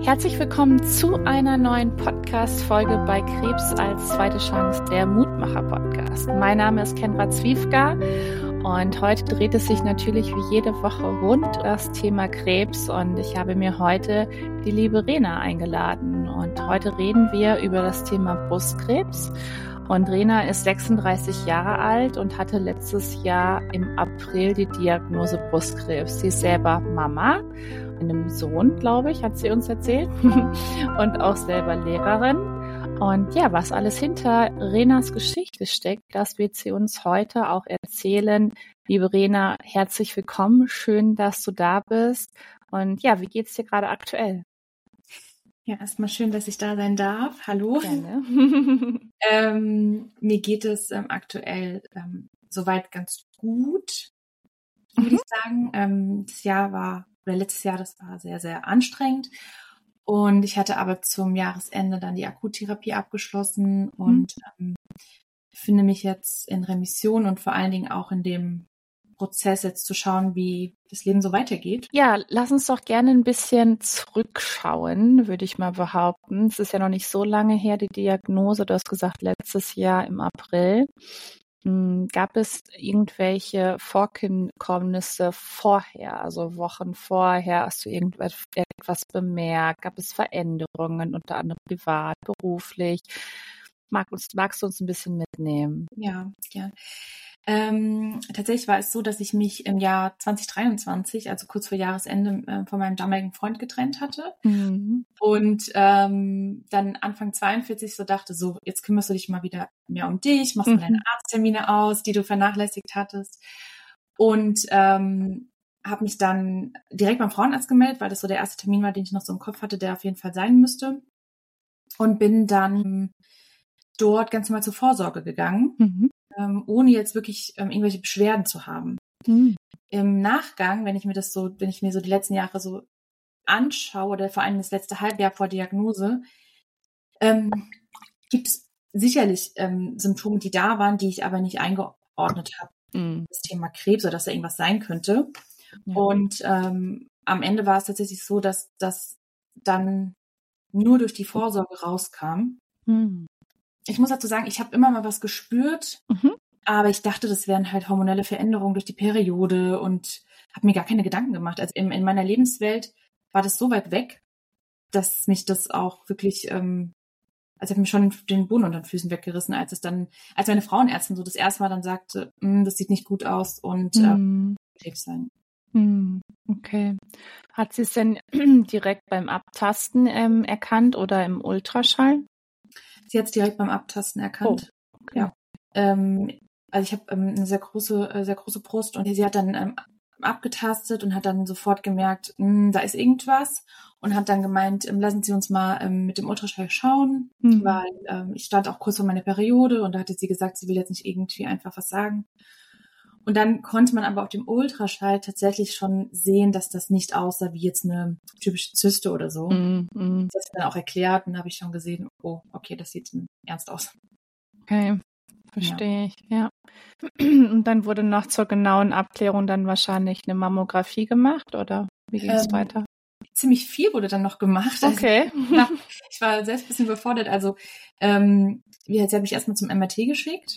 Herzlich willkommen zu einer neuen Podcast-Folge bei Krebs als zweite Chance, der Mutmacher-Podcast. Mein Name ist Kendra Zwiefka und heute dreht es sich natürlich wie jede Woche rund um das Thema Krebs und ich habe mir heute die liebe Rena eingeladen und heute reden wir über das Thema Brustkrebs. Und Rena ist 36 Jahre alt und hatte letztes Jahr im April die Diagnose Brustkrebs. Sie ist selber Mama, einem Sohn, glaube ich, hat sie uns erzählt, und auch selber Lehrerin. Und ja, was alles hinter Renas Geschichte steckt, das wird sie uns heute auch erzählen. Liebe Rena, herzlich willkommen. Schön, dass du da bist. Und ja, wie geht's dir gerade aktuell? Ja, erstmal schön, dass ich da sein darf. Hallo. Gerne. Mir geht es aktuell soweit ganz gut, würde ich sagen. Letztes Jahr, das war sehr, sehr anstrengend. Und ich hatte aber zum Jahresende dann die Akuttherapie abgeschlossen und befinde mich jetzt in Remission und vor allen Dingen auch in dem Prozess jetzt zu schauen, wie das Leben so weitergeht. Ja, lass uns doch gerne ein bisschen zurückschauen, würde ich mal behaupten. Es ist ja noch nicht so lange her, die Diagnose. Du hast gesagt, letztes Jahr im April. Gab es irgendwelche Vorkommnisse vorher, also Wochen vorher? Hast du etwas bemerkt? Gab es Veränderungen, unter anderem privat, beruflich? Magst du uns ein bisschen mitnehmen? Ja, gerne. Tatsächlich war es so, dass ich mich im Jahr 2023, also kurz vor Jahresende, von meinem damaligen Freund getrennt hatte. Und dann Anfang 42 so dachte, so, jetzt kümmerst du dich mal wieder mehr um dich, machst mal deine Arzttermine aus, die du vernachlässigt hattest. Und habe mich dann direkt beim Frauenarzt gemeldet, weil das so der erste Termin war, den ich noch so im Kopf hatte, der auf jeden Fall sein müsste. Und bin dann dort ganz normal zur Vorsorge gegangen. Ohne jetzt wirklich irgendwelche Beschwerden zu haben. Im Nachgang, wenn ich mir so die letzten Jahre so anschaue, oder vor allem das letzte Halbjahr vor Diagnose, gibt es sicherlich Symptome, die da waren, die ich aber nicht eingeordnet habe. Das Thema Krebs oder dass da irgendwas sein könnte. Ja. Und am Ende war es tatsächlich so, dass das dann nur durch die Vorsorge rauskam. Ich muss dazu sagen, ich habe immer mal was gespürt, aber ich dachte, das wären halt hormonelle Veränderungen durch die Periode und habe mir gar keine Gedanken gemacht. Also in meiner Lebenswelt war das so weit weg, dass mich das auch wirklich, hat mir schon den Boden unter den Füßen weggerissen, als meine Frauenärztin so das erste Mal dann sagte, das sieht nicht gut aus und Krebs sein. Okay. Hat sie es denn direkt beim Abtasten erkannt oder im Ultraschall? Sie hat es direkt beim Abtasten erkannt. Oh, okay. Ja. Also ich habe eine sehr große Brust und sie hat dann abgetastet und hat dann sofort gemerkt, da ist irgendwas und hat dann gemeint, lassen Sie uns mal mit dem Ultraschall schauen, weil ich stand auch kurz vor meiner Periode und da hatte sie gesagt, sie will jetzt nicht irgendwie einfach was sagen. Und dann konnte man aber auf dem Ultraschall tatsächlich schon sehen, dass das nicht aussah wie jetzt eine typische Zyste oder so. Das hat dann auch erklärt und da habe ich schon gesehen, oh, okay, das sieht ernst aus. Okay, verstehe ich, ja. Und dann wurde noch zur genauen Abklärung dann wahrscheinlich eine Mammographie gemacht, oder wie ging es weiter? Ziemlich viel wurde dann noch gemacht. Okay. Also, ich war selbst ein bisschen überfordert. Also sie hat mich erstmal zum MRT geschickt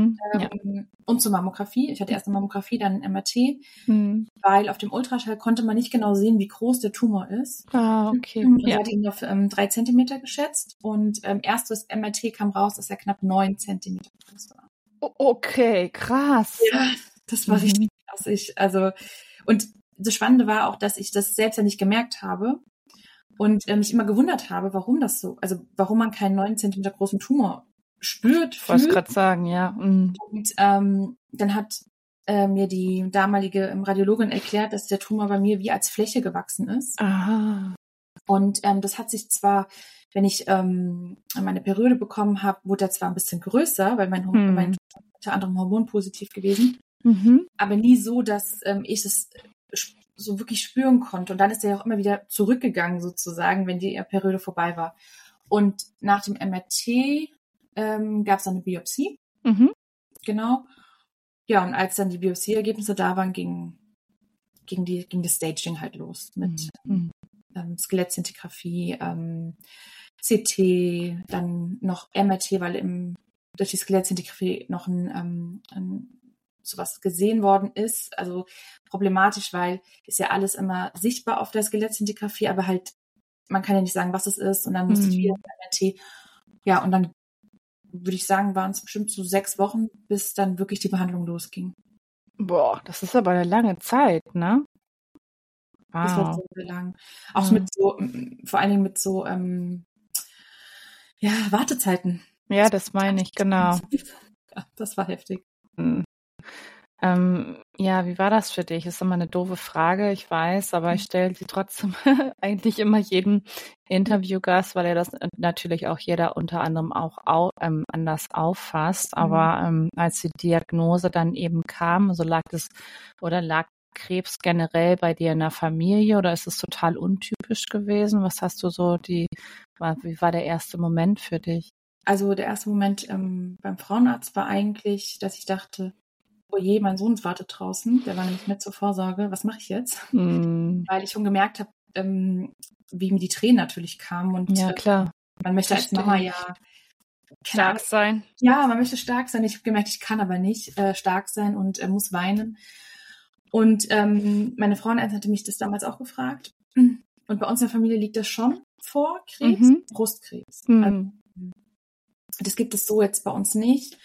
und zur Mammographie. Ich hatte erst eine Mammographie, dann ein MRT, weil auf dem Ultraschall konnte man nicht genau sehen, wie groß der Tumor ist. Ah, okay. Und sie hat ihn auf 3 Zentimeter geschätzt und erst das MRT kam raus, dass er knapp 9 Zentimeter groß war. Okay, krass. Ja, das war richtig krass. Und das Spannende war auch, dass ich das selbst ja nicht gemerkt habe und mich immer gewundert habe, warum das so, also warum man keinen 9 Zentimeter großen Tumor spürt. Ich wollte gerade sagen, ja. Und dann hat mir die damalige Radiologin erklärt, dass der Tumor bei mir wie als Fläche gewachsen ist. Aha. Und das hat sich zwar, wenn ich meine Periode bekommen habe, wurde er zwar ein bisschen größer, weil mein unter anderem hormonpositiv gewesen, aber nie so, dass ich es so wirklich spüren konnte. Und dann ist er ja auch immer wieder zurückgegangen sozusagen, wenn die Periode vorbei war. Und nach dem MRT gab es dann eine Biopsie. Genau. Ja, und als dann die Biopsieergebnisse da waren, ging das Staging halt los mit Skelettsintigraphie, CT, dann noch MRT, weil durch die Skelettsintigraphie noch sowas gesehen worden ist. Also problematisch, weil ist ja alles immer sichtbar auf der Skelettsintigraphie, aber halt, man kann ja nicht sagen, was es ist. Und dann musste ich wieder MRT. Ja, und dann würde ich sagen, waren es bestimmt so 6 Wochen, bis dann wirklich die Behandlung losging. Boah, das ist aber eine lange Zeit, ne? Wow. Das war sehr, sehr lang. Auch mit so, vor allen Dingen mit so, Wartezeiten. Ja, das meine ich, genau. Ja, das war heftig. Ja, wie war das für dich? Ist immer eine doofe Frage, ich weiß, aber ich stelle sie trotzdem eigentlich immer jedem Interviewgast, weil das natürlich auch jeder unter anderem auch anders auffasst. Aber als die Diagnose dann eben kam, so lag Krebs generell bei dir in der Familie oder ist es total untypisch gewesen? Was hast du wie war der erste Moment für dich? Also der erste Moment beim Frauenarzt war eigentlich, dass ich dachte, oh je, mein Sohn wartet draußen, der war nämlich mit zur Vorsorge, was mache ich jetzt? Weil ich schon gemerkt habe, wie mir die Tränen natürlich kamen. Und ja, klar. Man möchte als Mama ja stark sein. Ja, man möchte stark sein. Ich habe gemerkt, ich kann aber nicht stark sein und muss weinen. Und meine Frauenärztin hatte mich das damals auch gefragt. Und bei uns in der Familie liegt das schon vor, Krebs, Brustkrebs. Also, das gibt es so jetzt bei uns nicht.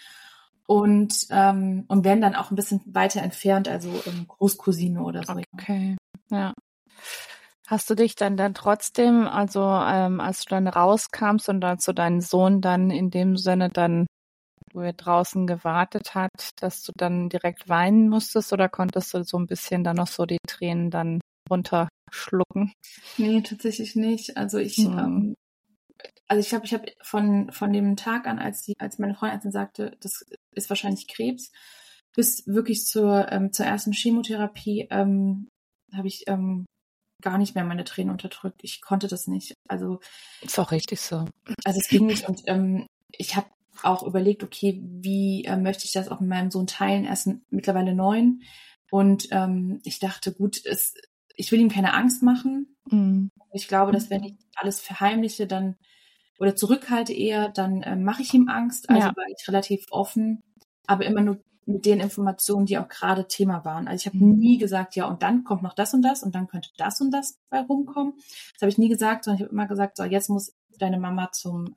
Und werden dann auch ein bisschen weiter entfernt, also Großcousine oder so. Okay, ja. Hast du dich dann trotzdem, also als du dann rauskamst und als du deinen Sohn dann in dem Sinne dann, wo er draußen gewartet hat, dass du dann direkt weinen musstest oder konntest du so ein bisschen dann noch so die Tränen dann runterschlucken? Nee, tatsächlich nicht. Also ich glaube, ich habe von dem Tag an, als meine Frauenärztin sagte, das ist wahrscheinlich Krebs, bis wirklich zur ersten Chemotherapie habe ich gar nicht mehr meine Tränen unterdrückt. Ich konnte das nicht. Also ist auch richtig so. Also es ging nicht. Und ich habe auch überlegt, okay, wie möchte ich das auch mit meinem Sohn teilen? Er ist mittlerweile 9 und ich dachte, gut, ich will ihm keine Angst machen. Ich glaube, dass wenn ich alles verheimliche, dann oder zurückhalte eher, dann mache ich ihm Angst. Also war ich relativ offen, aber immer nur mit den Informationen, die auch gerade Thema waren. Also ich habe nie gesagt, ja, und dann kommt noch das und dann könnte das und das bei rumkommen. Das habe ich nie gesagt, sondern ich habe immer gesagt, so, jetzt muss deine Mama zum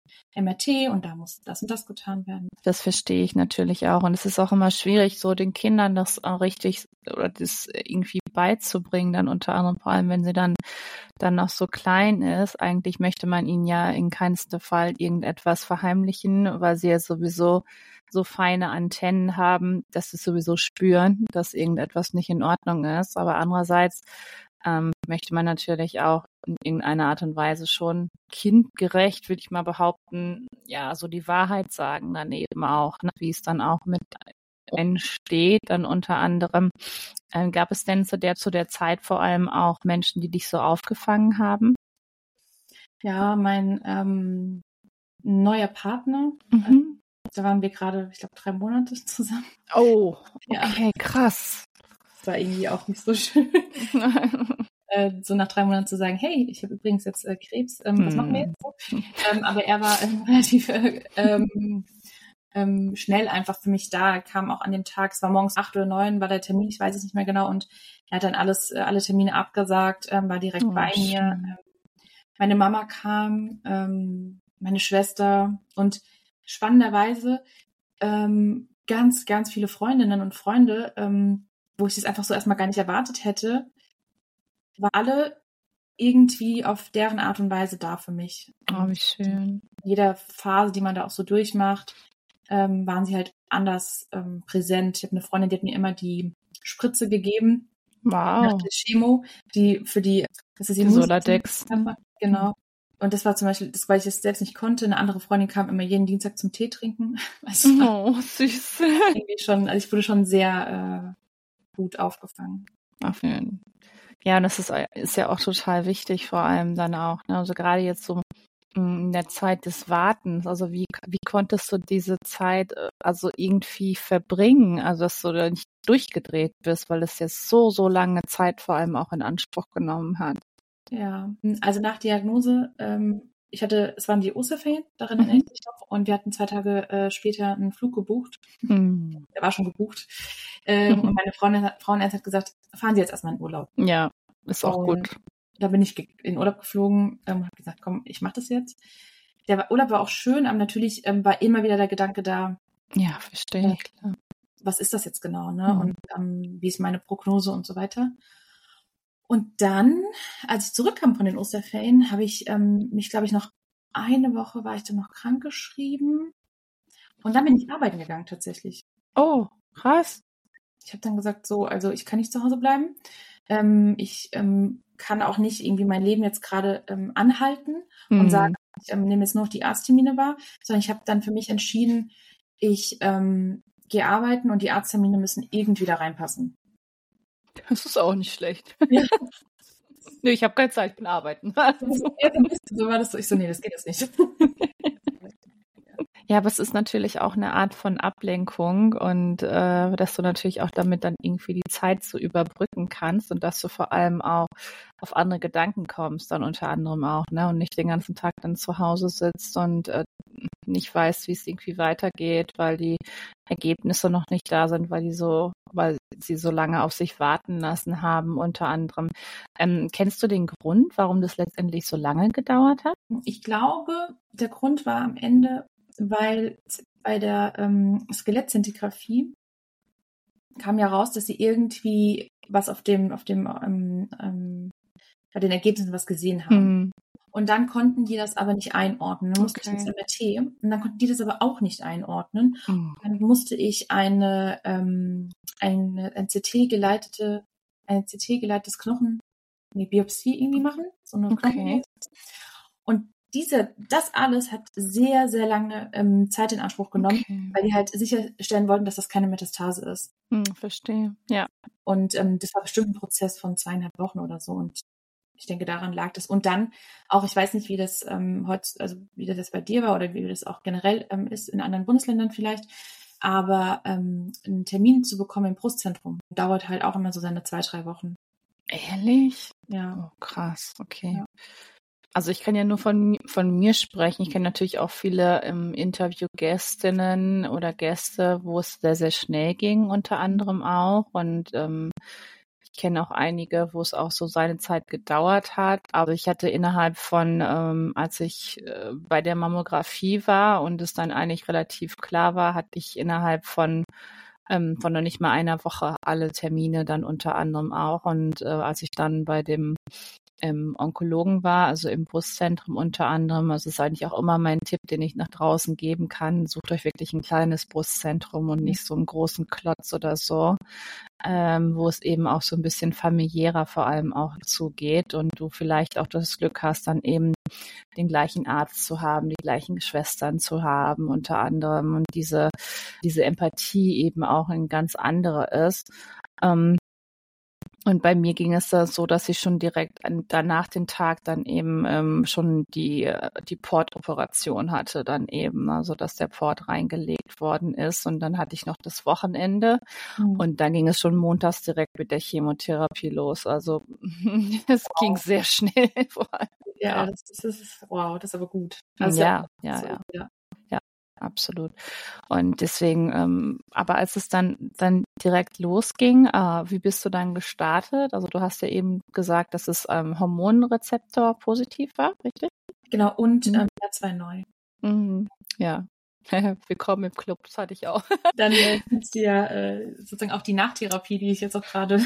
MRT und da muss das und das getan werden. Das verstehe ich natürlich auch. Und es ist auch immer schwierig, so den Kindern das auch richtig oder das irgendwie beizubringen, dann unter anderem, vor allem wenn sie dann noch so klein ist. Eigentlich möchte man ihnen ja in keinster Fall irgendetwas verheimlichen, weil sie ja sowieso so feine Antennen haben, dass sie sowieso spüren, dass irgendetwas nicht in Ordnung ist. Aber andererseits möchte man natürlich auch in irgendeiner Art und Weise schon kindgerecht, würde ich mal behaupten, ja, so die Wahrheit sagen dann eben auch, ne, wie es dann auch mit entsteht, dann unter anderem. Gab es denn zu der Zeit vor allem auch Menschen, die dich so aufgefangen haben? Ja, mein neuer Partner, da waren wir gerade, ich glaube, 3 Monate zusammen. Oh, okay, ja. Krass. Das war irgendwie auch nicht so schön. So nach 3 Monaten zu sagen, hey, ich habe übrigens jetzt Krebs, was machen wir jetzt so? Aber er war relativ schnell einfach für mich da. Er kam auch an dem Tag, es war morgens 8 oder 9, war der Termin, ich weiß es nicht mehr genau, und er hat dann alle Termine abgesagt, war direkt bei mir. Meine Mama kam, meine Schwester und spannenderweise ganz, ganz viele Freundinnen und Freunde, wo ich das einfach so erstmal gar nicht erwartet hätte, waren alle irgendwie auf deren Art und Weise da für mich. Oh, wie schön. In jeder Phase, die man da auch so durchmacht, waren sie halt anders präsent. Ich habe eine Freundin, die hat mir immer die Spritze gegeben. Wow. Nach der Chemo, das ist die Soladex. Genau. Und das war zum Beispiel, weil ich das selbst nicht konnte. Eine andere Freundin kam immer jeden Dienstag zum Tee trinken. Also süß. Also ich wurde schon sehr gut aufgefangen. Auf jeden Fall. Ja, und das ist ja auch total wichtig, vor allem dann auch, ne? Also gerade jetzt so in der Zeit des Wartens, also wie konntest du diese Zeit also irgendwie verbringen, also dass du da nicht durchgedreht bist, weil es jetzt so lange Zeit vor allem auch in Anspruch genommen hat? Ja, also nach Diagnose, es waren die Osterferien, daran erinnere ich mich noch, und wir hatten 2 Tage später einen Flug gebucht. Der war schon gebucht. Und meine Frauenarzt hat gesagt, fahren Sie jetzt erstmal in Urlaub. Ja, ist auch gut. Da bin ich in Urlaub geflogen, habe gesagt, komm, ich mache das jetzt. Der Urlaub war auch schön, aber natürlich war immer wieder der Gedanke da. Ja, verstehe ich. Klar. Was ist das jetzt genau, ne? Und wie ist meine Prognose und so weiter. Und dann, als ich zurückkam von den Osterferien, habe ich mich, glaube ich, noch eine Woche war ich dann noch krankgeschrieben. Und dann bin ich arbeiten gegangen tatsächlich. Oh, krass. Ich habe dann gesagt, so, also ich kann nicht zu Hause bleiben. Ich kann auch nicht irgendwie mein Leben jetzt gerade anhalten und sagen, ich nehme jetzt nur noch die Arzttermine wahr, sondern ich habe dann für mich entschieden, ich gehe arbeiten und die Arzttermine müssen irgendwie da reinpassen. Das ist auch nicht schlecht. Ja. Nee, ich habe keine Zeit, ich bin arbeiten. So war das so. Ich so, nee, das geht jetzt nicht. Ja, aber es ist natürlich auch eine Art von Ablenkung und dass du natürlich auch damit dann irgendwie die Zeit so überbrücken kannst und dass du vor allem auch auf andere Gedanken kommst, dann unter anderem auch, ne, und nicht den ganzen Tag dann zu Hause sitzt und nicht weißt, wie es irgendwie weitergeht, weil die Ergebnisse noch nicht da sind, weil sie so lange auf sich warten lassen haben, unter anderem. Kennst du den Grund, warum das letztendlich so lange gedauert hat? Ich glaube, der Grund war am Ende, weil bei der Skelettzintigraphie kam ja raus, dass sie irgendwie was bei den Ergebnissen was gesehen haben. Und dann konnten die das aber nicht einordnen. Dann musste ich ins MRT und dann konnten die das aber auch nicht einordnen. Dann musste ich eine CT-geleitetes Biopsie irgendwie machen. So eine Knochen. Und das alles hat sehr, sehr lange Zeit in Anspruch genommen, weil die halt sicherstellen wollten, dass das keine Metastase ist. Verstehe, ja. Und das war bestimmt ein Prozess von 2,5 Wochen oder so. Und ich denke, daran lag das. Und dann auch, ich weiß nicht, wie das wie das bei dir war oder wie das auch generell ist in anderen Bundesländern vielleicht, aber einen Termin zu bekommen im Brustzentrum dauert halt auch immer so seine 2-3 Wochen. Ehrlich? Ja. Oh, krass, okay. Ja. Also ich kann ja nur von mir sprechen. Ich kenne natürlich auch viele Interviewgästinnen oder Gäste, wo es sehr, sehr schnell ging, unter anderem auch. Und ich kenne auch einige, wo es auch so seine Zeit gedauert hat. Aber ich hatte innerhalb von, als ich bei der Mammographie war und es dann eigentlich relativ klar war, hatte ich innerhalb von noch nicht mal einer Woche alle Termine dann unter anderem auch. Und als ich dann bei dem Onkologen war, also im Brustzentrum unter anderem. Also ist eigentlich auch immer mein Tipp, den ich nach draußen geben kann. Sucht euch wirklich ein kleines Brustzentrum und nicht so einen großen Klotz oder so, wo es eben auch so ein bisschen familiärer vor allem auch zugeht und du vielleicht auch das Glück hast, dann eben den gleichen Arzt zu haben, die gleichen Schwestern zu haben unter anderem und diese Empathie eben auch ein ganz andere ist. Und bei mir ging es da so, dass ich schon direkt danach den Tag dann eben schon die Portoperation hatte dann eben, also dass der Port reingelegt worden ist und dann hatte ich noch das Wochenende und dann ging es schon montags direkt mit der Chemotherapie los. Also es ging sehr schnell. Ja, das ist wow, das ist aber gut. Also, ja. Absolut. Und deswegen, aber als es dann direkt losging, wie bist du dann gestartet? Also du hast ja eben gesagt, dass es Hormonrezeptor positiv war, richtig? Genau, und HER2 neu. Ja, willkommen im Club, das hatte ich auch. Dann gibt's ja sozusagen auch die Nachtherapie, die ich jetzt auch gerade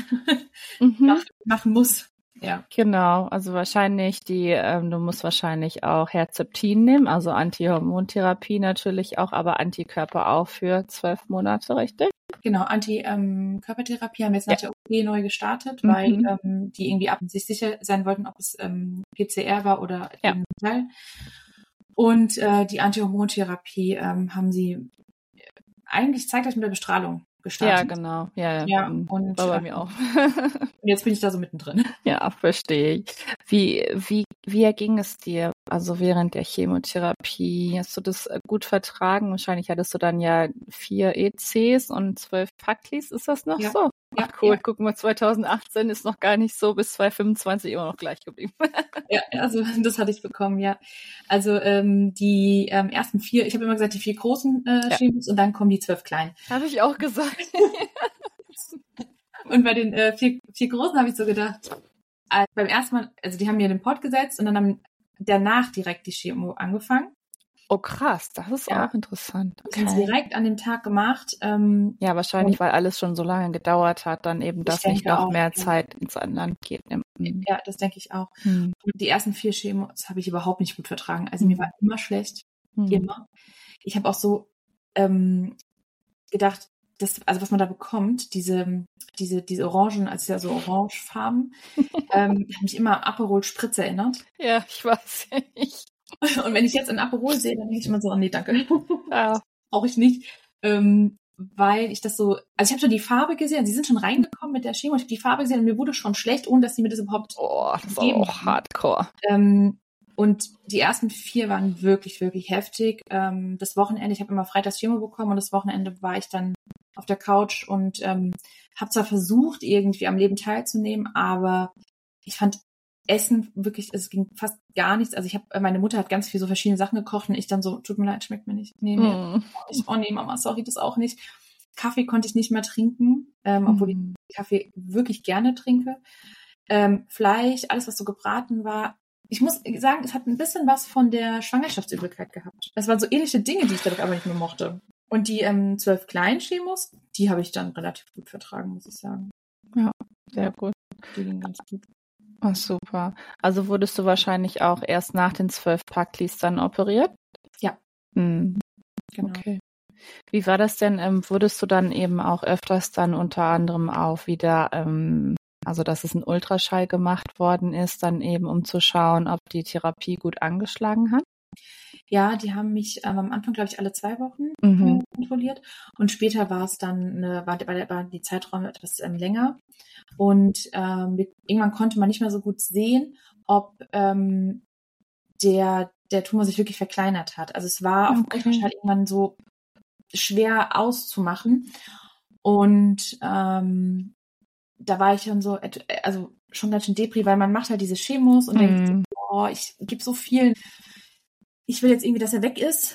machen muss. Ja. Genau, also wahrscheinlich du musst wahrscheinlich auch Herceptin nehmen, also Antihormontherapie natürlich auch, aber Antikörper auch für 12 Monate, richtig? Genau, Antikörpertherapie haben wir jetzt nach der OP neu gestartet, weil die irgendwie sich sicher sein wollten, ob es PCR war oder eben Metall. Und die Antihormontherapie haben sie eigentlich zeitgleich mit der Bestrahlung gestartet. Ja, genau. Ja, und war bei mir auch. Und jetzt bin ich da so mittendrin. Ja, verstehe ich. Wie erging es dir, also während der Chemotherapie? Hast du das gut vertragen? Wahrscheinlich hattest du dann ja 4 ECs und 12 Paklis, ist das noch so? Ja, cool. Guck mal, 2018 ist noch gar nicht so, bis 2025 immer noch gleich geblieben. Ja, also das hatte ich bekommen, ja. Also die ersten 4, ich habe immer gesagt, die 4 großen Chemos und dann kommen die 12 kleinen. Habe ich auch gesagt. Und bei den 4 großen habe ich so gedacht, beim ersten Mal, also die haben mir den Port gesetzt und dann haben danach direkt die Chemo angefangen. Oh krass, das ist auch interessant. Okay. Das haben sie direkt an dem Tag gemacht. Ja, wahrscheinlich, weil alles schon so lange gedauert hat, dann eben, dass nicht noch mehr Zeit ins Land geht. Ja, das denke ich auch. Und die ersten 4 Chemos habe ich überhaupt nicht gut vertragen. Also mir war immer schlecht. Immer. Ich habe auch so gedacht, also was man da bekommt, diese Orangen, also ja so Orangefarben, haben mich immer an Aperol Spritz erinnert. Ja, ich weiß ja nicht. Und wenn ich jetzt ein Aperol sehe, dann denke ich immer so, oh nee, danke. Ja. Brauche ich nicht. Weil ich das so, also ich habe schon die Farbe gesehen, sie sind schon reingekommen mit der Chemo, ich habe die Farbe gesehen und mir wurde schon schlecht, ohne dass sie mir das überhaupt das ist auch hardcore. Und die ersten 4 waren wirklich, wirklich heftig. Das Wochenende, ich habe immer freitags Chemo bekommen und das Wochenende war ich dann auf der Couch und habe zwar versucht, irgendwie am Leben teilzunehmen, aber ich fand Essen wirklich, es ging fast gar nichts. Also meine Mutter hat ganz viel so verschiedene Sachen gekocht und ich dann so, tut mir leid, schmeckt mir nicht. Nee, oh nee, Mama, sorry, das auch nicht. Kaffee konnte ich nicht mehr trinken, obwohl ich Kaffee wirklich gerne trinke. Fleisch, alles, was so gebraten war. Ich muss sagen, es hat ein bisschen was von der Schwangerschaftsübelkeit gehabt. Das waren so ähnliche Dinge, die ich dadurch aber nicht mehr mochte. Und die 12 kleinen Chemos, die habe ich dann relativ gut vertragen, muss ich sagen. Ja, sehr gut. Die gingen ganz gut. Oh, super. Also wurdest du wahrscheinlich auch erst nach den 12 Packlis dann operiert? Ja. Genau. Okay. Wie war das denn? Wurdest du dann eben auch öfters dann unter anderem auch wieder, also dass es ein Ultraschall gemacht worden ist, dann eben um zu schauen, ob die Therapie gut angeschlagen hat? Ja, die haben mich am Anfang, glaube ich, alle 2 Wochen kontrolliert und später war es dann, war die Zeiträume etwas länger und irgendwann konnte man nicht mehr so gut sehen, ob der Tumor sich wirklich verkleinert hat. Also es war auf dem Ultraschall irgendwann so schwer auszumachen und da war ich dann so, also schon ganz schön Depri, weil man macht halt diese Chemos und denkt, oh, ich gebe so viel, ich will jetzt irgendwie, dass er weg ist.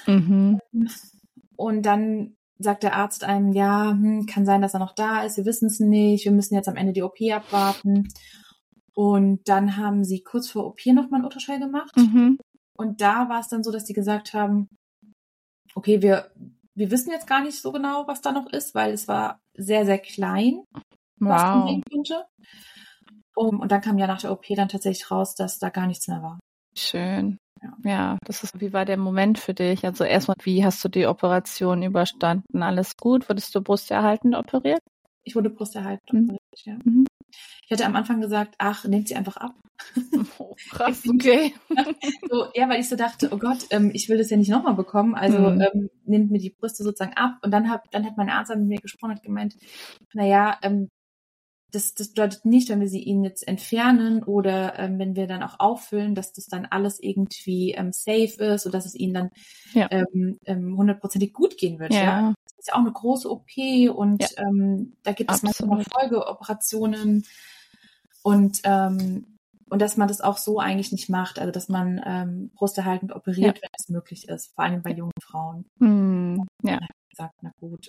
Und dann sagt der Arzt einem, ja, kann sein, dass er noch da ist, wir wissen es nicht, wir müssen jetzt am Ende die OP abwarten. Und dann haben sie kurz vor OP nochmal einen Ultraschall gemacht. Und da war es dann so, dass die gesagt haben, okay, wir wissen jetzt gar nicht so genau, was da noch ist, weil es war sehr, sehr klein, was man sehen konnte. Und dann kam ja nach der OP dann tatsächlich raus, dass da gar nichts mehr war. Schön. Ja, wie war der Moment für dich? Also erstmal, wie hast du die Operation überstanden? Alles gut? Wurdest du brusterhaltend operiert? Ich wurde brusterhaltend operiert, ja. Ich hatte am Anfang gesagt, ach, nehmt sie einfach ab. Oh, krass, okay. So, ja, weil ich so dachte, oh Gott, ich will das ja nicht nochmal bekommen, also nehmt mir die Brüste sozusagen ab. Und dann hat mein Arzt mit mir gesprochen und gemeint, naja, das bedeutet nicht, wenn wir sie ihnen jetzt entfernen oder wenn wir dann auch auffüllen, dass das dann alles irgendwie safe ist und dass es ihnen dann 100%ig gut gehen wird. Ja. Das ist ja auch eine große OP und da gibt es manchmal Folgeoperationen und dass man das auch so eigentlich nicht macht, also dass man brusterhaltend operiert, wenn es möglich ist, vor allem bei jungen Frauen. Ja. Gesagt, na gut.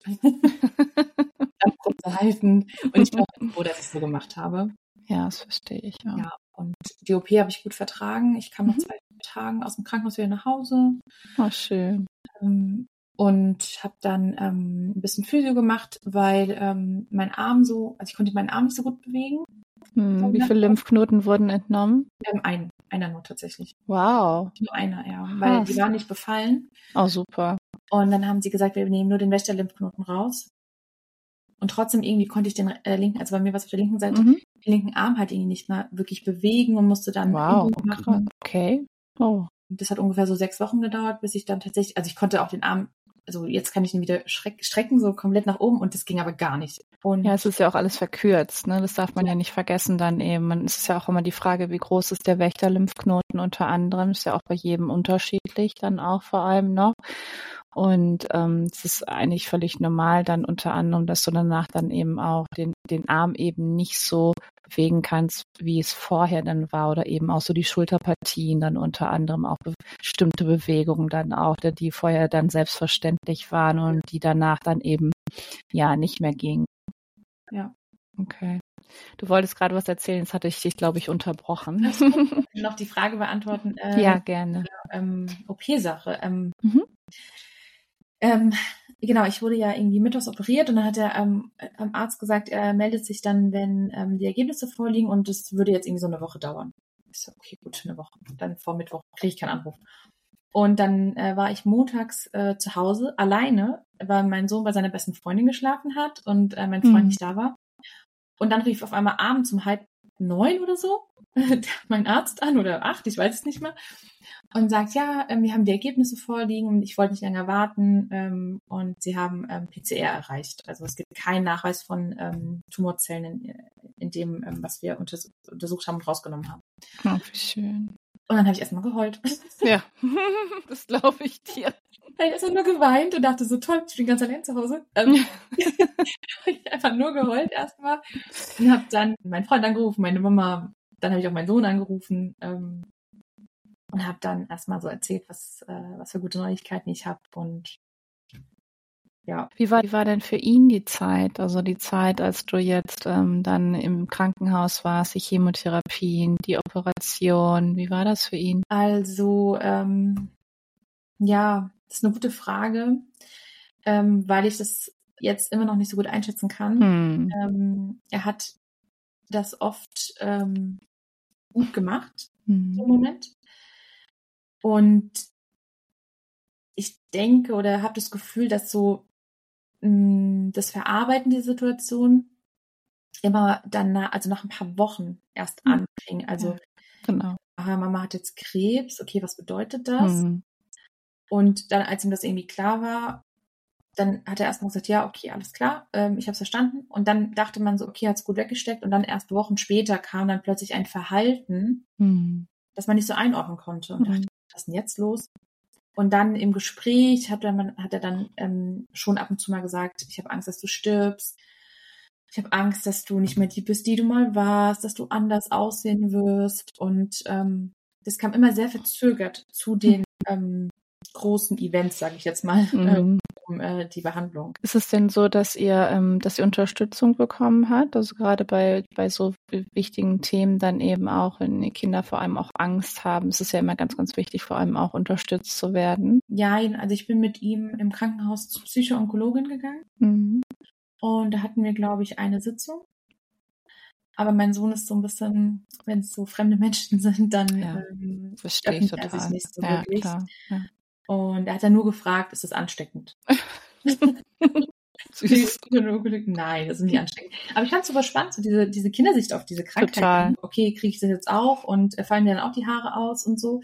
Dann brusterhaltend. Und ich bin auch froh, dass ich es so gemacht habe. Ja, das verstehe ich. Ja, und die OP habe ich gut vertragen. Ich kam nach 2 Tagen aus dem Krankenhaus wieder nach Hause. Oh, schön. Und habe dann ein bisschen Physio gemacht, weil mein Arm also ich konnte meinen Arm nicht so gut bewegen. Wie viele Lymphknoten wurden entnommen? Einer nur tatsächlich. Wow. Nur einer, ja. Weil die waren nicht befallen. Oh, super. Und dann haben sie gesagt, wir nehmen nur den Wächter-Lymphknoten raus. Und trotzdem irgendwie konnte ich den linken, also bei mir war es auf der linken Seite, den linken Arm halt irgendwie nicht mehr wirklich bewegen und musste dann Übungen machen. Okay. Oh. Und das hat ungefähr so 6 Wochen gedauert, bis ich dann tatsächlich, also ich konnte auch den Arm, also jetzt kann ich ihn wieder strecken, so komplett nach oben und das ging aber gar nicht. Und ja, es ist ja auch alles verkürzt, ne? Das darf man ja nicht vergessen dann eben. Es ist ja auch immer die Frage, wie groß ist der Wächter-Lymphknoten unter anderem. Ist ja auch bei jedem unterschiedlich dann auch vor allem noch. Und es ist eigentlich völlig normal dann unter anderem, dass du danach dann eben auch den Arm eben nicht so bewegen kannst, wie es vorher dann war, oder eben auch so die Schulterpartien dann unter anderem auch bestimmte Bewegungen dann auch, die vorher dann selbstverständlich waren und die danach dann eben ja nicht mehr gingen. Ja. Okay. Du wolltest gerade was erzählen, jetzt hatte ich dich, glaube ich, unterbrochen. Noch die Frage beantworten. Ja, gerne. OP-Sache. Genau, ich wurde ja irgendwie mittwochs operiert und dann hat der Arzt gesagt, er meldet sich dann, wenn die Ergebnisse vorliegen, und es würde jetzt irgendwie so eine Woche dauern. Ich so, okay, gut, eine Woche. Dann vor Mittwoch kriege ich keinen Anruf. Und dann war ich montags zu Hause alleine, weil mein Sohn bei seiner besten Freundin geschlafen hat und mein Freund nicht da war. Und dann rief auf einmal abends um 8:30 oder so mein Arzt an, oder 8, ich weiß es nicht mehr, und sagt, ja, wir haben die Ergebnisse vorliegen und ich wollte nicht länger warten, und sie haben PCR erreicht. Also es gibt keinen Nachweis von Tumorzellen in dem, was wir untersucht haben und rausgenommen haben. Oh, wie schön. Und dann habe ich erstmal geheult. Ja, das glaube ich dir. Ich habe erstmal nur geweint und dachte so, toll, ich bin ganz allein zu Hause. Ich einfach nur geheult erstmal und habe dann meinen Freund angerufen, meine Mama, dann habe ich auch meinen Sohn angerufen und habe dann erstmal so erzählt, was für gute Neuigkeiten ich habe. Und ja. Wie war denn für ihn die Zeit? Also die Zeit, als du jetzt dann im Krankenhaus warst, die Chemotherapien, die Operation, wie war das für ihn? Also, ja, das ist eine gute Frage, weil ich das jetzt immer noch nicht so gut einschätzen kann. Er hat das oft gut gemacht im Moment. Und ich denke oder habe das Gefühl, dass so das Verarbeiten der Situation immer dann also nach ein paar Wochen erst anfing. Also, ja, genau. Aha, Mama hat jetzt Krebs, okay, was bedeutet das? Und dann, als ihm das irgendwie klar war, dann hat er erstmal gesagt, ja, okay, alles klar, ich habe es verstanden. Und dann dachte man so, okay, hat es gut weggesteckt. Und dann erst Wochen später kam dann plötzlich ein Verhalten, das man nicht so einordnen konnte. Und dachte, was ist denn jetzt los? Und dann im Gespräch hat er dann schon ab und zu mal gesagt, ich habe Angst, dass du stirbst. Ich habe Angst, dass du nicht mehr die bist, die du mal warst, dass du anders aussehen wirst. Und das kam immer sehr verzögert zu den großen Events, sage ich jetzt mal, um die Behandlung. Ist es denn so, dass ihr Unterstützung bekommen habt? Also gerade bei so wichtigen Themen dann eben auch, wenn die Kinder vor allem auch Angst haben, ist es ja immer ganz, ganz wichtig, vor allem auch unterstützt zu werden. Ja, also ich bin mit ihm im Krankenhaus zur Psycho-Onkologin gegangen. Und da hatten wir, glaube ich, eine Sitzung. Aber mein Sohn ist so ein bisschen, wenn es so fremde Menschen sind, dann verstehe ich er sich nicht so ja, wirklich. Klar. Ja. Und er hat dann nur gefragt, ist das ansteckend? Süß. Nein, das ist nicht ansteckend. Aber ich fand es super spannend, so diese Kindersicht auf diese Krankheit. Total. Okay, kriege ich das jetzt auch? Und fallen mir dann auch die Haare aus und so?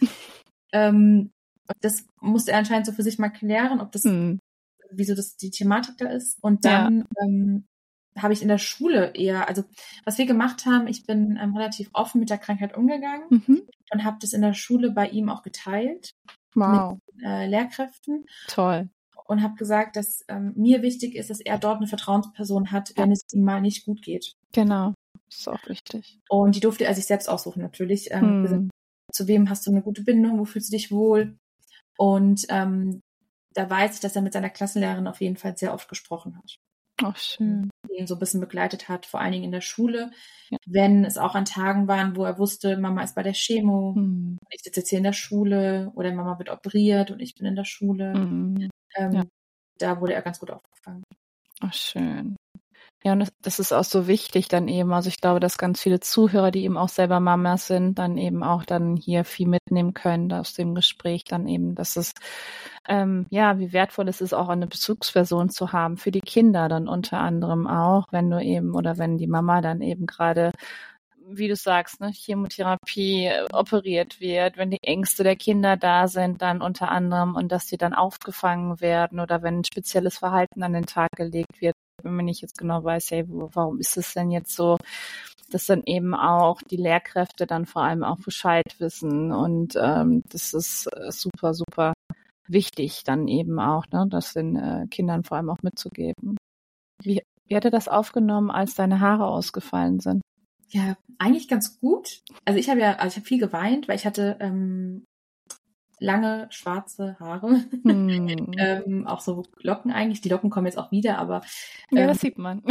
Das musste er anscheinend so für sich mal klären, ob das, wieso das die Thematik da ist. Und dann habe ich in der Schule eher, also was wir gemacht haben, ich bin relativ offen mit der Krankheit umgegangen und habe das in der Schule bei ihm auch geteilt. Wow. Mit Lehrkräften. Toll. Und habe gesagt, dass mir wichtig ist, dass er dort eine Vertrauensperson hat, wenn es ihm mal nicht gut geht. Genau, das ist auch wichtig. Und die durfte er sich selbst aussuchen natürlich. Zu wem hast du eine gute Bindung, wo fühlst du dich wohl? Und da weiß ich, dass er mit seiner Klassenlehrerin auf jeden Fall sehr oft gesprochen hat. Ach, schön. Die ihn so ein bisschen begleitet hat, vor allen Dingen in der Schule. Ja. Wenn es auch an Tagen waren, wo er wusste, Mama ist bei der Chemo, ich sitze jetzt hier in der Schule, oder Mama wird operiert und ich bin in der Schule. Da wurde er ganz gut aufgefangen. Ach, schön. Ja, und das ist auch so wichtig dann eben. Also ich glaube, dass ganz viele Zuhörer, die eben auch selber Mamas sind, dann eben auch dann hier viel mitnehmen können aus dem Gespräch dann eben, dass es wie wertvoll es ist, auch eine Bezugsperson zu haben für die Kinder dann unter anderem auch, wenn du eben oder wenn die Mama dann eben gerade, wie du sagst, ne, Chemotherapie operiert wird, wenn die Ängste der Kinder da sind, dann unter anderem, und dass die dann aufgefangen werden oder wenn ein spezielles Verhalten an den Tag gelegt wird, wenn man nicht jetzt genau weiß, hey, warum ist es denn jetzt so, dass dann eben auch die Lehrkräfte dann vor allem auch Bescheid wissen, und das ist super, super wichtig dann eben auch, ne, das den Kindern vor allem auch mitzugeben. Wie hat er das aufgenommen, als deine Haare ausgefallen sind? Ja, eigentlich ganz gut. Also ich habe viel geweint, weil ich hatte lange schwarze Haare, auch so Locken eigentlich. Die Locken kommen jetzt auch wieder, aber ja, das sieht man.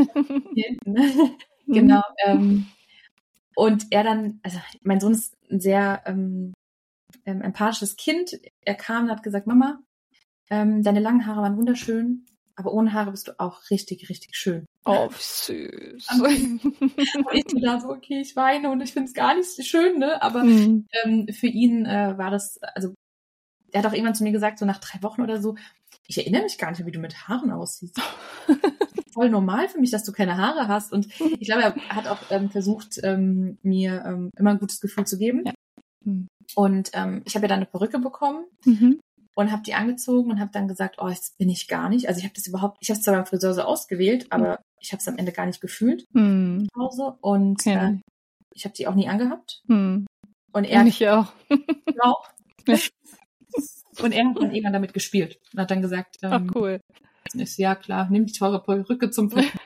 Genau. Und er dann, also mein Sohn ist ein sehr empathisches Kind. Er kam und hat gesagt, Mama, deine langen Haare waren wunderschön, aber ohne Haare bist du auch richtig, richtig schön. Oh, süß. Und ich da so, okay, ich weine und ich finde es gar nicht so schön, ne? Aber für ihn war das, also er hat auch irgendwann zu mir gesagt, so nach 3 Wochen oder so, ich erinnere mich gar nicht mehr, wie du mit Haaren aussiehst. Voll normal für mich, dass du keine Haare hast. Und ich glaube, er hat auch versucht, mir immer ein gutes Gefühl zu geben. Ja. Und ich habe ja dann eine Perücke bekommen und habe die angezogen und habe dann gesagt, oh, das bin ich gar nicht. Also ich habe es zwar beim Friseur so ausgewählt, aber ich habe es am Ende gar nicht gefühlt zu Hause. Und ich habe die auch nie angehabt. Und er nicht auch. Auch. Und er hat dann irgendwann damit gespielt und hat dann gesagt, cool. Ja klar, nimm die teure Perücke zum Flicken.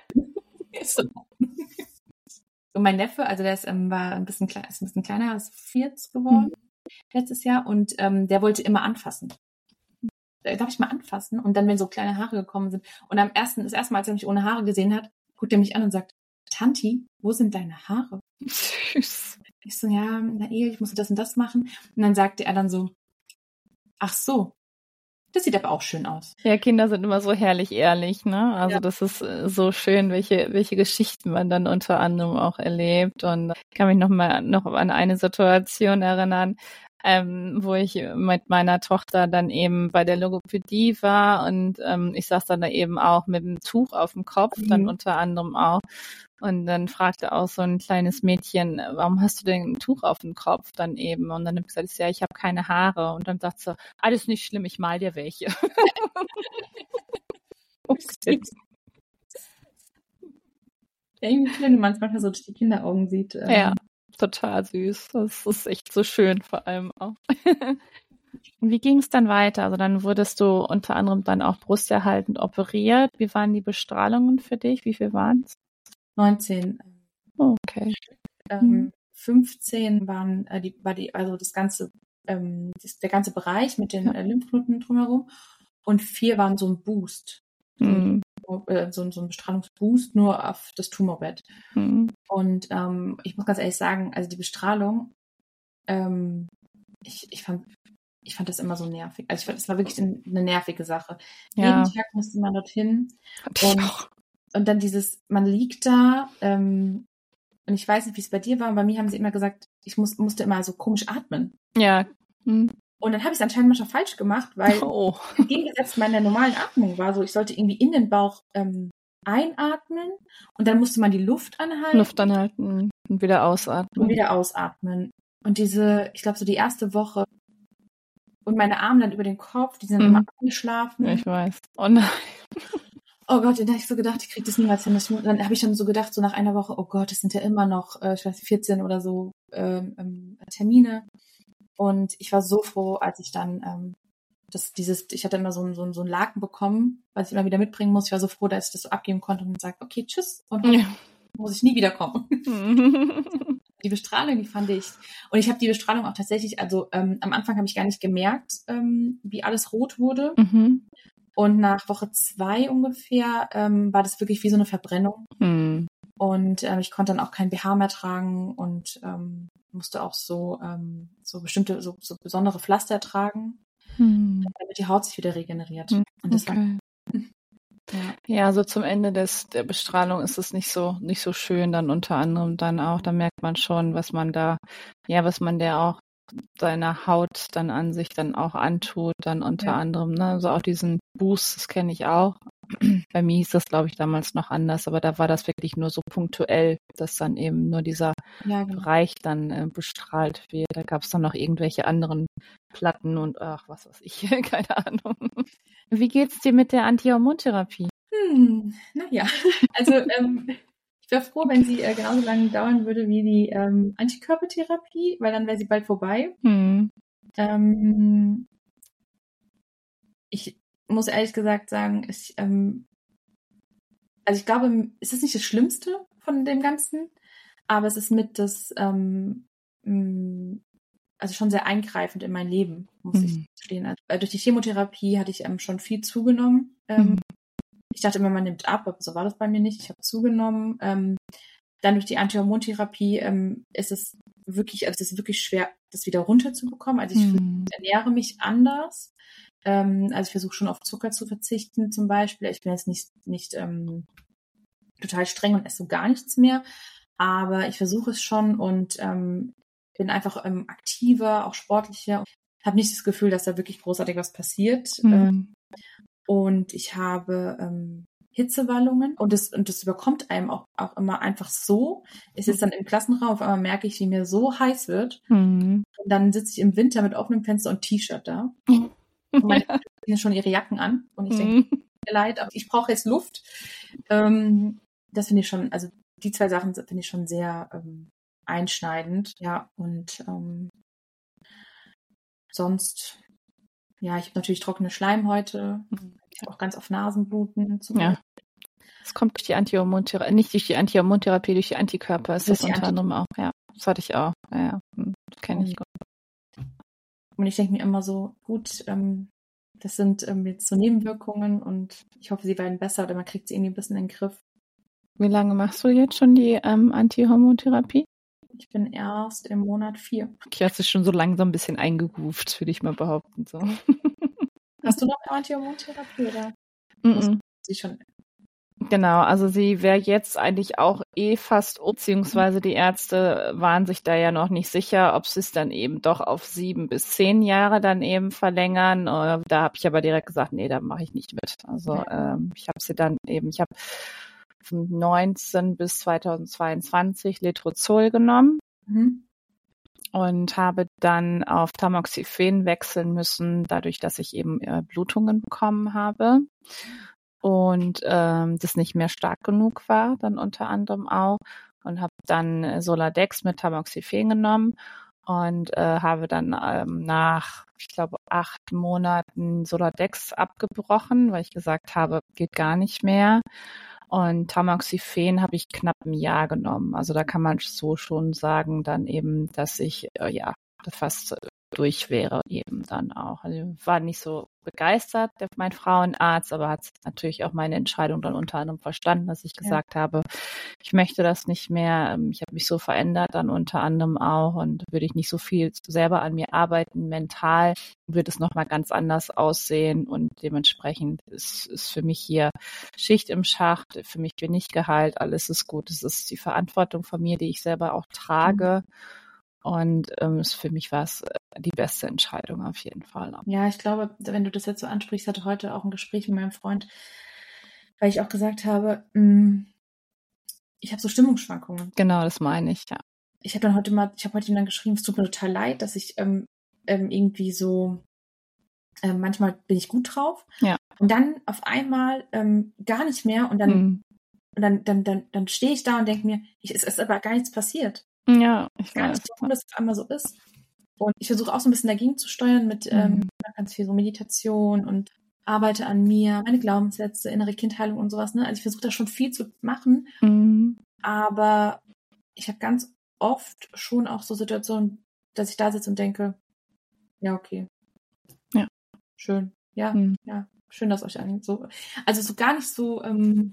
Und mein Neffe, also der ist ein bisschen kleiner, ist 40 geworden letztes Jahr und der wollte immer anfassen. Darf ich mal anfassen? Und dann, wenn so kleine Haare gekommen sind und das erste Mal, als er mich ohne Haare gesehen hat, guckt er mich an und sagt, Tanti, wo sind deine Haare? Süß. Ich so, ja, in der Ehe, ich musste das und das machen. Und dann sagte er dann so, ach so, das sieht aber auch schön aus. Ja, Kinder sind immer so herrlich ehrlich, ne? Also das ist so schön, welche Geschichten man dann unter anderem auch erlebt. Und ich kann mich noch an eine Situation erinnern, wo ich mit meiner Tochter dann eben bei der Logopädie war und ich saß dann da eben auch mit einem Tuch auf dem Kopf, dann unter anderem auch. Und dann fragte auch so ein kleines Mädchen, warum hast du denn ein Tuch auf dem Kopf dann eben? Und dann habe ich gesagt, ja, ich habe keine Haare. Und dann sagt sie, alles nicht schlimm, ich mal dir welche. Okay. Irgendwie schön, wenn man es manchmal so durch die Kinderaugen sieht. Ja, total süß. Das ist echt so schön vor allem auch. Und wie ging es dann weiter? Also dann wurdest du unter anderem dann auch brusterhaltend operiert. Wie waren die Bestrahlungen für dich? Wie viel waren es? 19. Oh, okay. 15 waren also das ganze, der ganze Bereich mit den Lymphknoten drumherum und 4 waren so ein Boost. So ein Bestrahlungsboost nur auf das Tumorbett. Und ich muss ganz ehrlich sagen, also die Bestrahlung, ich fand das immer so nervig. Also es war wirklich eine nervige Sache. Ja. Jeden Tag musste man dorthin. Und dann man liegt da, und ich weiß nicht, wie es bei dir war, bei mir haben sie immer gesagt, ich musste immer so komisch atmen. Ja. Und dann habe ich es anscheinend manchmal falsch gemacht, weil entgegengesetzt meiner normalen Atmung war so, ich sollte irgendwie in den Bauch einatmen und dann musste man die Luft anhalten. Und wieder ausatmen. Und ich glaube so die erste Woche und meine Arme dann über den Kopf, die sind immer eingeschlafen. Ich weiß. Oh nein. Oh Gott, dann habe ich so gedacht, ich kriege das niemals hin. Dann habe ich dann so gedacht, so nach einer Woche, oh Gott, es sind ja immer noch, ich weiß nicht, 14 oder so Termine. Und ich war so froh, als ich dann ich hatte immer so ein Laken bekommen, was ich immer wieder mitbringen muss. Ich war so froh, dass ich das so abgeben konnte und gesagt, okay, tschüss. Und dann muss ich nie wiederkommen. Die Bestrahlung, die fand ich, und ich habe die Bestrahlung auch tatsächlich, also am Anfang habe ich gar nicht gemerkt, wie alles rot wurde. Und nach Woche 2 ungefähr war das wirklich wie so eine Verbrennung. Und ich konnte dann auch kein BH mehr tragen und musste auch so bestimmte, so besondere Pflaster tragen, damit die Haut sich wieder regeneriert. Und das war ja, so zum Ende der Bestrahlung ist es nicht so schön, dann unter anderem dann auch, da merkt man schon, was man der auch seiner Haut dann an sich dann auch antut, dann unter anderem, ne, also auch diesen Boost, das kenne ich auch. Bei mir hieß das, glaube ich, damals noch anders, aber da war das wirklich nur so punktuell, dass dann eben nur dieser Bereich dann bestrahlt wird. Da gab es dann noch irgendwelche anderen Platten und ach, was weiß ich, keine Ahnung. Wie geht's dir mit der Antihormontherapie? Naja, also ich wäre froh, wenn sie genauso lange dauern würde wie die Antikörpertherapie, weil dann wäre sie bald vorbei. ich muss ehrlich gesagt sagen, also ich glaube, es ist nicht das Schlimmste von dem Ganzen, aber es ist mit das, also schon sehr eingreifend in mein Leben, muss ich gestehen. Also, durch die Chemotherapie hatte ich schon viel zugenommen. Ich dachte immer, man nimmt ab, aber so war das bei mir nicht. Ich habe zugenommen. Dann durch die Antihormontherapie ist es wirklich schwer, das wieder runterzubekommen. Also ich ernähre mich anders. Also ich versuche schon auf Zucker zu verzichten zum Beispiel. Ich bin jetzt nicht total streng und esse so gar nichts mehr. Aber ich versuche es schon und bin einfach aktiver, auch sportlicher. Habe nicht das Gefühl, dass da wirklich großartig was passiert. Und ich habe Hitzewallungen und das überkommt einem auch immer einfach so. Ich sitze dann im Klassenraum, auf einmal merke ich, wie mir so heiß wird. Und dann sitze ich im Winter mit offenem Fenster und T-Shirt da. Und meine Kinder ziehen schon ihre Jacken an. Und ich denke, mir leid, aber ich brauche jetzt Luft. Das finde ich schon, also die zwei Sachen finde ich schon sehr einschneidend. Ja, und sonst, ja, ich habe natürlich trockene Schleimhäute. Ich habe auch ganz oft Nasenbluten. Ja. Das kommt durch die Antihormontherapie, nicht durch die Antihormontherapie, durch die Antikörper ist das unter anderem auch. Ja, das hatte ich auch. Ja, das kenne ich gut. Und ich denke mir immer so, gut, das sind jetzt so Nebenwirkungen und ich hoffe, sie werden besser oder man kriegt sie irgendwie ein bisschen in den Griff. Wie lange machst du jetzt schon die Antihormontherapie? Ich bin erst im Monat 4. Okay, hast du schon so langsam ein bisschen eingegroovt, würde ich mal behaupten. So. Hast du noch Antihormontherapie oder? Sie schon? Genau, also sie wäre jetzt eigentlich auch fast, beziehungsweise die Ärzte waren sich da ja noch nicht sicher, ob sie es dann eben doch auf 7 bis 10 Jahre dann eben verlängern. Da habe ich aber direkt gesagt, nee, da mache ich nicht mit. Also ich habe sie dann eben, ich habe von 19 bis 2022 Letrozol genommen und habe dann auf Tamoxifen wechseln müssen, dadurch, dass ich eben Blutungen bekommen habe. Und das nicht mehr stark genug war, dann unter anderem auch. Und habe dann Soladex mit Tamoxifen genommen und habe dann nach, ich glaube, 8 Monaten Soladex abgebrochen, weil ich gesagt habe, geht gar nicht mehr. Und Tamoxifen habe ich knapp ein Jahr genommen. Also da kann man so schon sagen, dann eben, dass ich fast durch wäre eben dann auch. Also war nicht so begeistert, mein Frauenarzt, aber hat natürlich auch meine Entscheidung dann unter anderem verstanden, dass ich gesagt habe, ich möchte das nicht mehr. Ich habe mich so verändert dann unter anderem auch und würde ich nicht so viel selber an mir arbeiten, mental, würde es nochmal ganz anders aussehen und dementsprechend ist für mich hier Schicht im Schacht, für mich bin ich geheilt, alles ist gut. Es ist die Verantwortung von mir, die ich selber auch trage. Und für mich war es die beste Entscheidung auf jeden Fall. Ja, ich glaube, wenn du das jetzt so ansprichst, hatte heute auch ein Gespräch mit meinem Freund, weil ich auch gesagt habe, ich habe so Stimmungsschwankungen. Genau, das meine ich, ja. Ich habe heute ihm dann geschrieben, es tut mir total leid, dass ich irgendwie so, manchmal bin ich gut drauf. Ja. Und dann auf einmal gar nicht mehr und dann stehe ich da und denke mir, es ist aber gar nichts passiert. Ja, ich gar nicht, warum das einmal so ist. Und ich versuche auch so ein bisschen dagegen zu steuern mit ganz viel so Meditation und arbeite an mir, meine Glaubenssätze, innere Kindheilung und sowas. Ne? Also ich versuche da schon viel zu machen, aber ich habe ganz oft schon auch so Situationen, dass ich da sitze und denke, ja, okay. Ja. Schön. Ja, ja. Schön, dass euch eigentlich so, also so gar nicht so,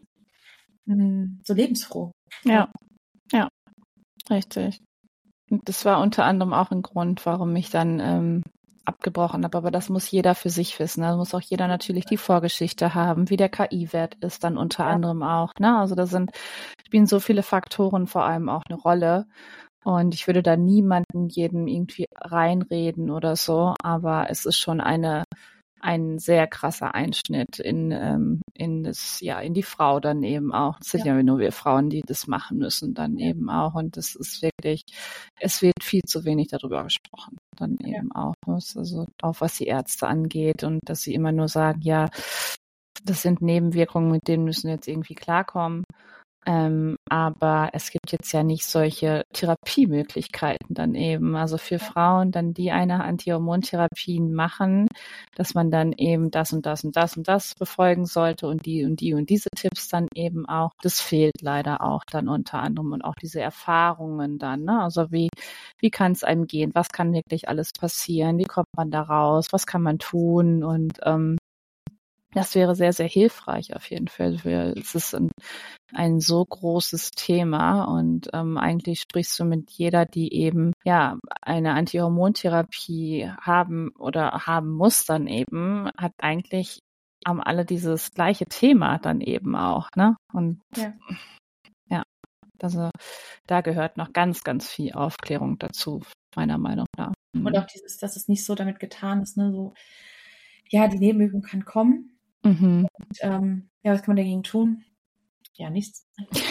so lebensfroh. Ja. Ja. Richtig. Und das war unter anderem auch ein Grund, warum ich dann abgebrochen habe. Aber das muss jeder für sich wissen. Da muss auch jeder natürlich die Vorgeschichte haben, wie der KI-Wert ist dann unter anderem auch. Ne? Also da spielen so viele Faktoren vor allem auch eine Rolle. Und ich würde da jedem irgendwie reinreden oder so. Aber es ist schon ein sehr krasser Einschnitt in die Frau dann eben auch. Es sind ja nur wir Frauen, die das machen müssen dann eben auch. Und das ist wirklich, es wird viel zu wenig darüber gesprochen dann eben auch. Also auch was die Ärzte angeht und dass sie immer nur sagen, ja, das sind Nebenwirkungen, mit denen müssen wir jetzt irgendwie klarkommen. Aber es gibt jetzt ja nicht solche Therapiemöglichkeiten dann eben. Also für Frauen dann, die eine Antihormontherapie machen, dass man dann eben das und das und das und das befolgen sollte und die und die und diese Tipps dann eben auch. Das fehlt leider auch dann unter anderem und auch diese Erfahrungen dann, ne? Also wie kann es einem gehen? Was kann wirklich alles passieren? Wie kommt man da raus? Was kann man tun? Und das wäre sehr, sehr hilfreich auf jeden Fall. Es ist ein so großes Thema und eigentlich sprichst du mit jeder, die eben ja eine Antihormontherapie haben oder haben muss dann eben, haben alle dieses gleiche Thema dann eben auch, ne? Und ja, also da gehört noch ganz, ganz viel Aufklärung dazu, meiner Meinung nach. Und auch dieses, dass es nicht so damit getan ist, ne? So, ja, die Nebenwirkung kann kommen. Und, ja, was kann man dagegen tun? Ja, nichts.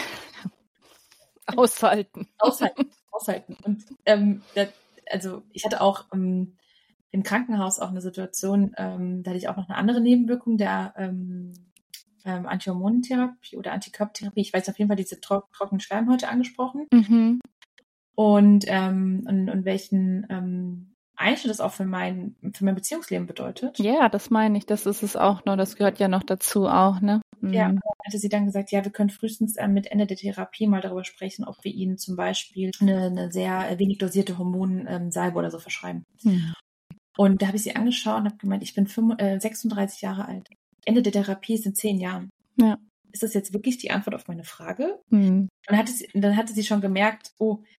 Aushalten. Und also ich hatte auch im Krankenhaus auch eine Situation, da hatte ich auch noch eine andere Nebenwirkung der Antihormontherapie oder Antikörpertherapie. Ich weiß auf jeden Fall diese trockenen Schleimhäute angesprochen. Und welchen Einschnitt das auch für mein Beziehungsleben bedeutet. Ja, das meine ich. Das ist es auch noch. Das gehört ja noch dazu auch, ne? Ja, hatte sie dann gesagt, ja, wir können frühestens mit Ende der Therapie mal darüber sprechen, ob wir ihnen zum Beispiel eine sehr wenig dosierte Hormonsalbe oder so verschreiben. Und da habe ich sie angeschaut und habe gemeint, ich bin 36 Jahre alt. Ende der Therapie ist in 10 Jahren. Ja. Ist das jetzt wirklich die Antwort auf meine Frage? Und dann hatte sie schon gemerkt,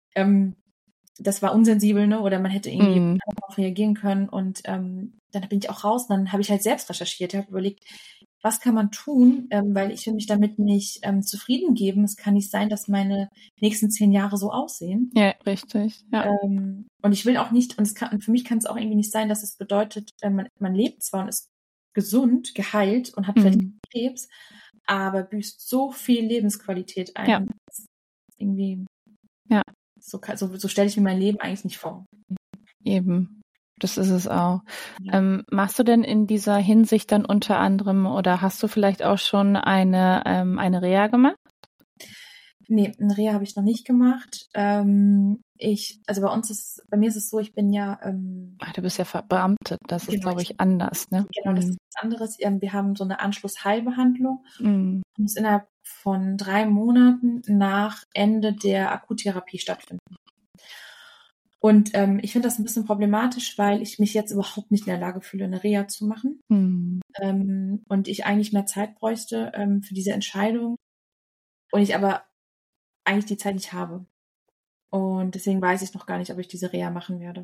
das war unsensibel, ne? Oder man hätte irgendwie darauf reagieren können. Und dann bin ich auch raus. Und dann habe ich halt selbst recherchiert. Ich habe überlegt, was kann man tun? Weil ich will mich damit nicht zufrieden geben. Es kann nicht sein, dass meine nächsten 10 Jahre so aussehen. Ja, richtig. Ja. Und ich will auch nicht, und für mich kann es auch irgendwie nicht sein, dass es bedeutet, man lebt zwar und ist gesund, geheilt und hat vielleicht Krebs, aber büßt so viel Lebensqualität ein. Ja. Irgendwie. Ja. So stelle ich mir mein Leben eigentlich nicht vor. Eben, das ist es auch. Ja. Machst du denn in dieser Hinsicht dann unter anderem oder hast du vielleicht auch schon eine Reha gemacht? Nee, eine Reha habe ich noch nicht gemacht. Bei mir ist es so, ich bin ja... du bist ja verbeamtet, das ist, glaube ich, anders, ne? Genau, das ist was anderes. Wir haben so eine Anschlussheilbehandlung. Die muss innerhalb von 3 Monaten nach Ende der Akuttherapie stattfinden. Und ich finde das ein bisschen problematisch, weil ich mich jetzt überhaupt nicht in der Lage fühle, eine Reha zu machen. Und ich eigentlich mehr Zeit bräuchte für diese Entscheidung. Und ich aber eigentlich die Zeit nicht habe. Und deswegen weiß ich noch gar nicht, ob ich diese Reha machen werde.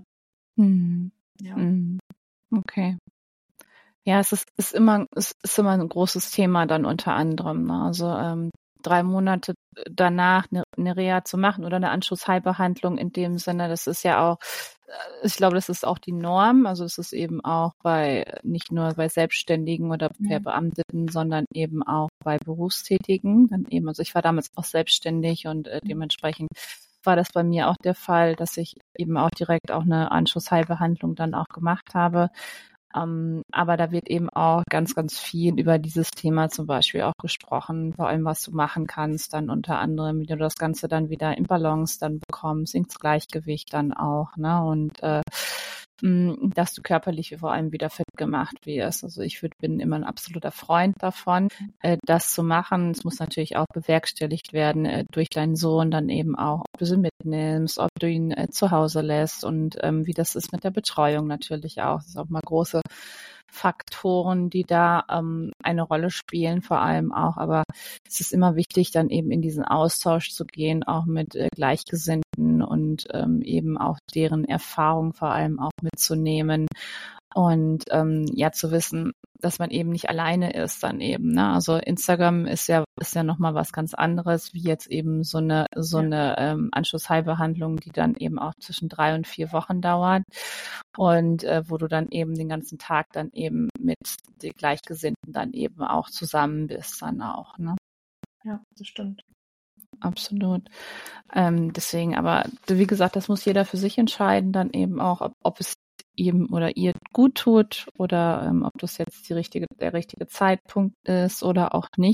Ja. Okay. Ja, es ist immer ein großes Thema dann unter anderem. Ne? Also 3 Monate danach eine Reha zu machen oder eine Anschlussheilbehandlung in dem Sinne, das ist ja auch, ich glaube, das ist auch die Norm. Also es ist eben auch nicht nur bei Selbstständigen oder Verbeamteten, sondern eben auch bei Berufstätigen. Dann eben, also ich war damals auch selbstständig und dementsprechend war das bei mir auch der Fall, dass ich eben auch direkt auch eine Anschlussheilbehandlung dann auch gemacht habe. Aber da wird eben auch ganz, ganz viel über dieses Thema zum Beispiel auch gesprochen, vor allem was du machen kannst, dann unter anderem, wie du das Ganze dann wieder in Balance dann bekommst, ins Gleichgewicht dann auch, ne? Und dass du körperlich vor allem wieder fit gemacht wirst. Also ich bin immer ein absoluter Freund davon, das zu machen. Es muss natürlich auch bewerkstelligt werden durch deinen Sohn dann eben auch, ob du sie mitnimmst, ob du ihn zu Hause lässt und wie das ist mit der Betreuung natürlich auch. Das ist auch mal große Faktoren, die da eine Rolle spielen, vor allem auch. Aber es ist immer wichtig, dann eben in diesen Austausch zu gehen, auch mit Gleichgesinnten und eben auch deren Erfahrung vor allem auch mitzunehmen und zu wissen, dass man eben nicht alleine ist dann eben. Ne? Also Instagram ist ja nochmal was ganz anderes, wie jetzt eben so eine Anschlussheilbehandlung, die dann eben auch zwischen 3 und 4 Wochen dauert und wo du dann eben den ganzen Tag dann eben mit den Gleichgesinnten dann eben auch zusammen bist dann auch. Ne? Ja, das stimmt. Absolut. Deswegen, aber wie gesagt, das muss jeder für sich entscheiden, dann eben auch, ob es ihm oder ihr gut tut oder ob das jetzt der richtige Zeitpunkt ist oder auch nicht.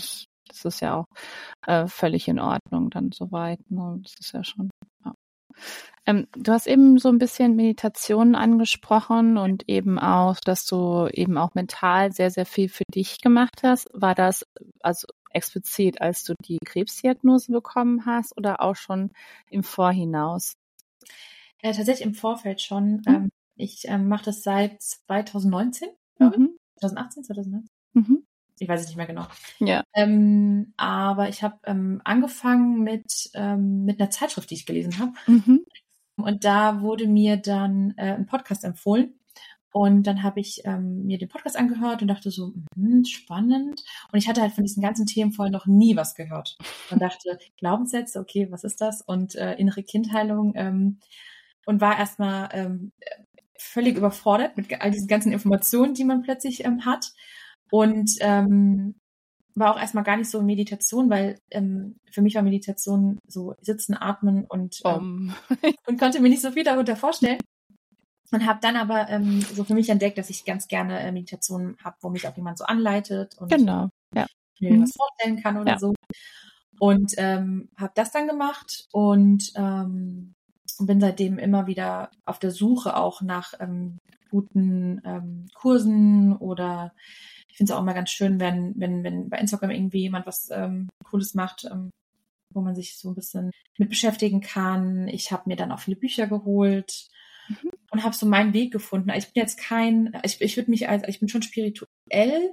Das ist ja auch völlig in Ordnung dann soweit. Ne? Das ist ja schon. Ja. Du hast eben so ein bisschen Meditation angesprochen und eben auch, dass du eben auch mental sehr, sehr viel für dich gemacht hast. War das also explizit, als du die Krebsdiagnose bekommen hast oder auch schon im Vorhinaus? Tatsächlich im Vorfeld schon. Ich mache das seit 2019, glaube ich. 2018, 2019? Ich weiß es nicht mehr genau. Ja. Aber ich habe angefangen mit einer Zeitschrift, die ich gelesen habe. Und da wurde mir dann ein Podcast empfohlen. Und dann habe ich mir den Podcast angehört und dachte so, spannend. Und ich hatte halt von diesen ganzen Themen vorher noch nie was gehört. Und dachte, Glaubenssätze, okay, was ist das? Und innere Kindheilung. Und war erstmal völlig überfordert mit all diesen ganzen Informationen, die man plötzlich hat. Und war auch erstmal gar nicht so Meditation, weil für mich war Meditation so sitzen, atmen und konnte mir nicht so viel darunter vorstellen. Und habe dann aber so für mich entdeckt, dass ich ganz gerne Meditationen habe, wo mich auch jemand so anleitet und mir was vorstellen kann oder so. Und habe das dann gemacht und bin seitdem immer wieder auf der Suche auch nach guten Kursen oder ich finde es auch immer ganz schön, wenn bei Instagram irgendwie jemand was Cooles macht, wo man sich so ein bisschen mit beschäftigen kann. Ich habe mir dann auch viele Bücher geholt und habe so meinen Weg gefunden. Ich bin jetzt ich würde mich ich bin schon spiritueller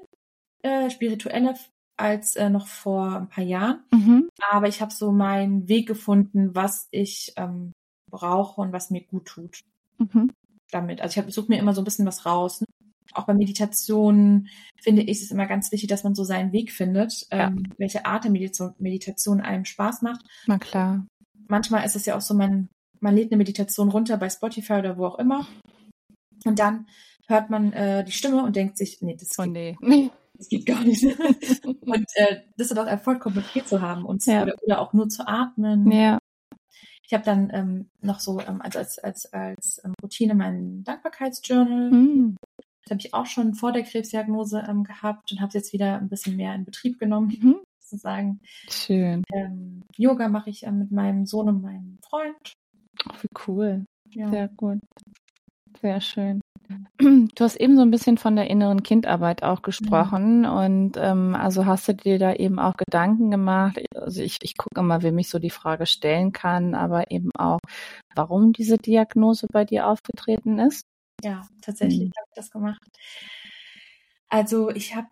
als noch vor ein paar Jahren. Aber ich habe so meinen Weg gefunden, was ich brauche und was mir gut tut. Damit. Also ich suche mir immer so ein bisschen was raus. Ne? Auch bei Meditationen finde ich es immer ganz wichtig, dass man so seinen Weg findet, welche Art der Meditation einem Spaß macht. Na klar. Manchmal ist es ja auch so, man lädt eine Meditation runter bei Spotify oder wo auch immer und dann hört man die Stimme und denkt sich, nee, das geht gar nicht. Und das ist auch vollkommen okay zu haben und oder auch nur zu atmen. Ja. Ich habe dann noch so als Routine mein Dankbarkeitsjournal. Das habe ich auch schon vor der Krebsdiagnose gehabt und habe es jetzt wieder ein bisschen mehr in Betrieb genommen, sozusagen. Schön. Yoga mache ich mit meinem Sohn und meinem Freund. Ach, wie cool. Ja. Sehr gut. Sehr schön. Du hast eben so ein bisschen von der inneren Kindarbeit auch gesprochen und also hast du dir da eben auch Gedanken gemacht? Also ich gucke immer, wem ich so die Frage stellen kann, aber eben auch, warum diese Diagnose bei dir aufgetreten ist? Ja, tatsächlich habe ich das gemacht. Also ich habe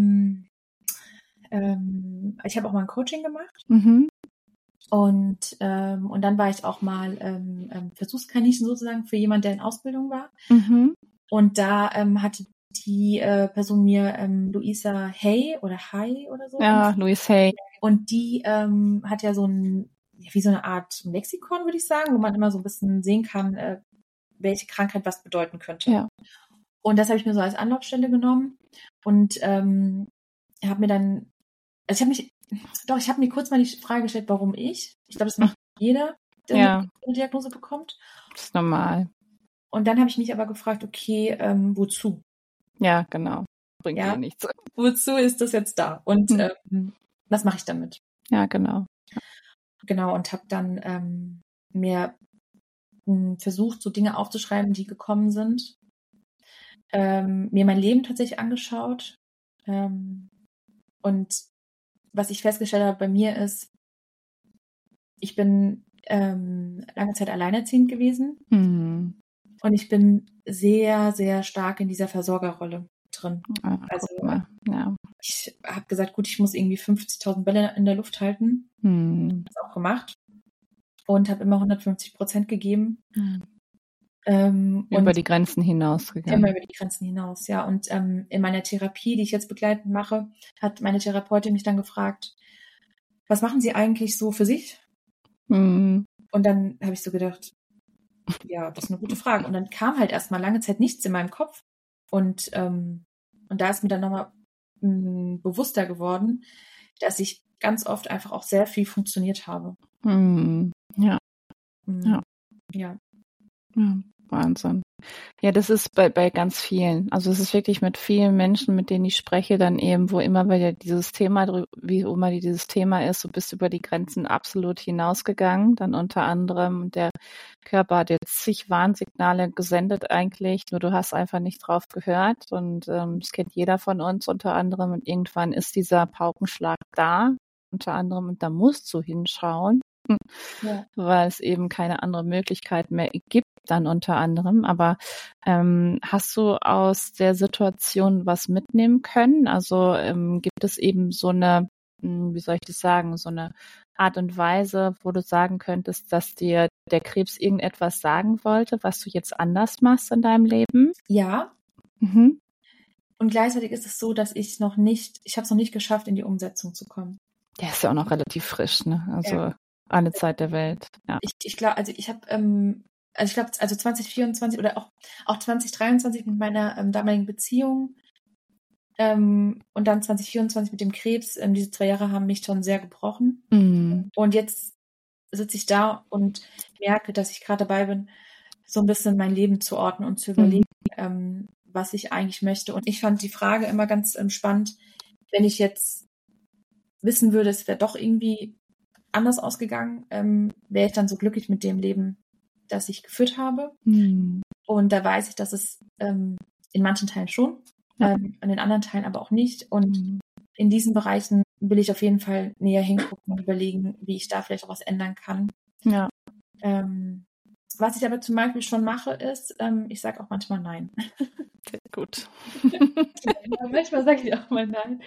auch mal ein Coaching gemacht. Und dann war ich auch mal Versuchskaninchen sozusagen für jemanden, der in Ausbildung war. Und da hatte die Person mir Louisa Hay oder Hay oder so. Ja, Louise Hay. Und die hat ja so wie so eine Art Lexikon, würde ich sagen, wo man immer so ein bisschen sehen kann, welche Krankheit was bedeuten könnte. Ja. Und das habe ich mir so als Anlaufstelle genommen und habe mir dann, also ich habe mir kurz mal die Frage gestellt, warum ich. Ich glaube, das macht jeder, der eine Diagnose bekommt. Das ist normal. Und dann habe ich mich aber gefragt, okay, wozu? Ja, genau. Bringt dir nichts. Wozu ist das jetzt da? Und was mache ich damit? Ja, genau. Genau, und habe dann mir versucht, so Dinge aufzuschreiben, die gekommen sind. Mir mein Leben tatsächlich angeschaut. Und was ich festgestellt habe bei mir ist, ich bin lange Zeit alleinerziehend gewesen. Und ich bin sehr, sehr stark in dieser Versorgerrolle drin. Also ich habe gesagt, gut, ich muss irgendwie 50.000 Bälle in der Luft halten. Das auch gemacht. Und habe immer 150% gegeben. Über die Grenzen hinausgegangen. Immer über die Grenzen hinaus, ja. Und in meiner Therapie, die ich jetzt begleitend mache, hat meine Therapeutin mich dann gefragt, was machen Sie eigentlich so für sich? Und dann habe ich so gedacht, ja, das ist eine gute Frage. Und dann kam halt erstmal lange Zeit nichts in meinem Kopf. Und da ist mir dann nochmal bewusster geworden, dass ich ganz oft einfach auch sehr viel funktioniert habe. Ja. Ja. Ja, Wahnsinn. Ja, das ist bei ganz vielen. Also es ist wirklich mit vielen Menschen, mit denen ich spreche, dann eben, wo immer wieder dieses Thema, wie immer dieses Thema ist, du bist über die Grenzen absolut hinausgegangen, dann unter anderem, und der Körper hat jetzt zig Warnsignale gesendet eigentlich, nur du hast einfach nicht drauf gehört, und das kennt jeder von uns unter anderem, und irgendwann ist dieser Paukenschlag da, unter anderem, und da musst du hinschauen. Ja. Weil es eben keine andere Möglichkeit mehr gibt, dann unter anderem. Aber hast du aus der Situation was mitnehmen können? Also gibt es eben so eine, wie soll ich das sagen, so eine Art und Weise, wo du sagen könntest, dass dir der Krebs irgendetwas sagen wollte, was du jetzt anders machst in deinem Leben? Ja. Mhm. Und gleichzeitig ist es so, dass ich habe es noch nicht geschafft, in die Umsetzung zu kommen. Der ist ja auch noch relativ frisch, ne? Also alle Zeit der Welt. Ja. Ich glaube, also 2024 oder auch 2023 mit meiner damaligen Beziehung und dann 2024 mit dem Krebs, diese 2 Jahre haben mich schon sehr gebrochen. Mhm. Und jetzt sitze ich da und merke, dass ich gerade dabei bin, so ein bisschen mein Leben zu ordnen und zu überlegen, was ich eigentlich möchte. Und ich fand die Frage immer ganz spannend, wenn ich jetzt wissen würde, es wäre doch irgendwie anders ausgegangen, wäre ich dann so glücklich mit dem Leben, das ich geführt habe. Mhm. Und da weiß ich, dass es in manchen Teilen schon, an den anderen Teilen aber auch nicht. Und in diesen Bereichen will ich auf jeden Fall näher hingucken und überlegen, wie ich da vielleicht auch was ändern kann. Ja. Was ich aber zum Beispiel schon mache, ist, ich sage auch manchmal Nein. Sehr gut. Manchmal sage ich auch mal Nein.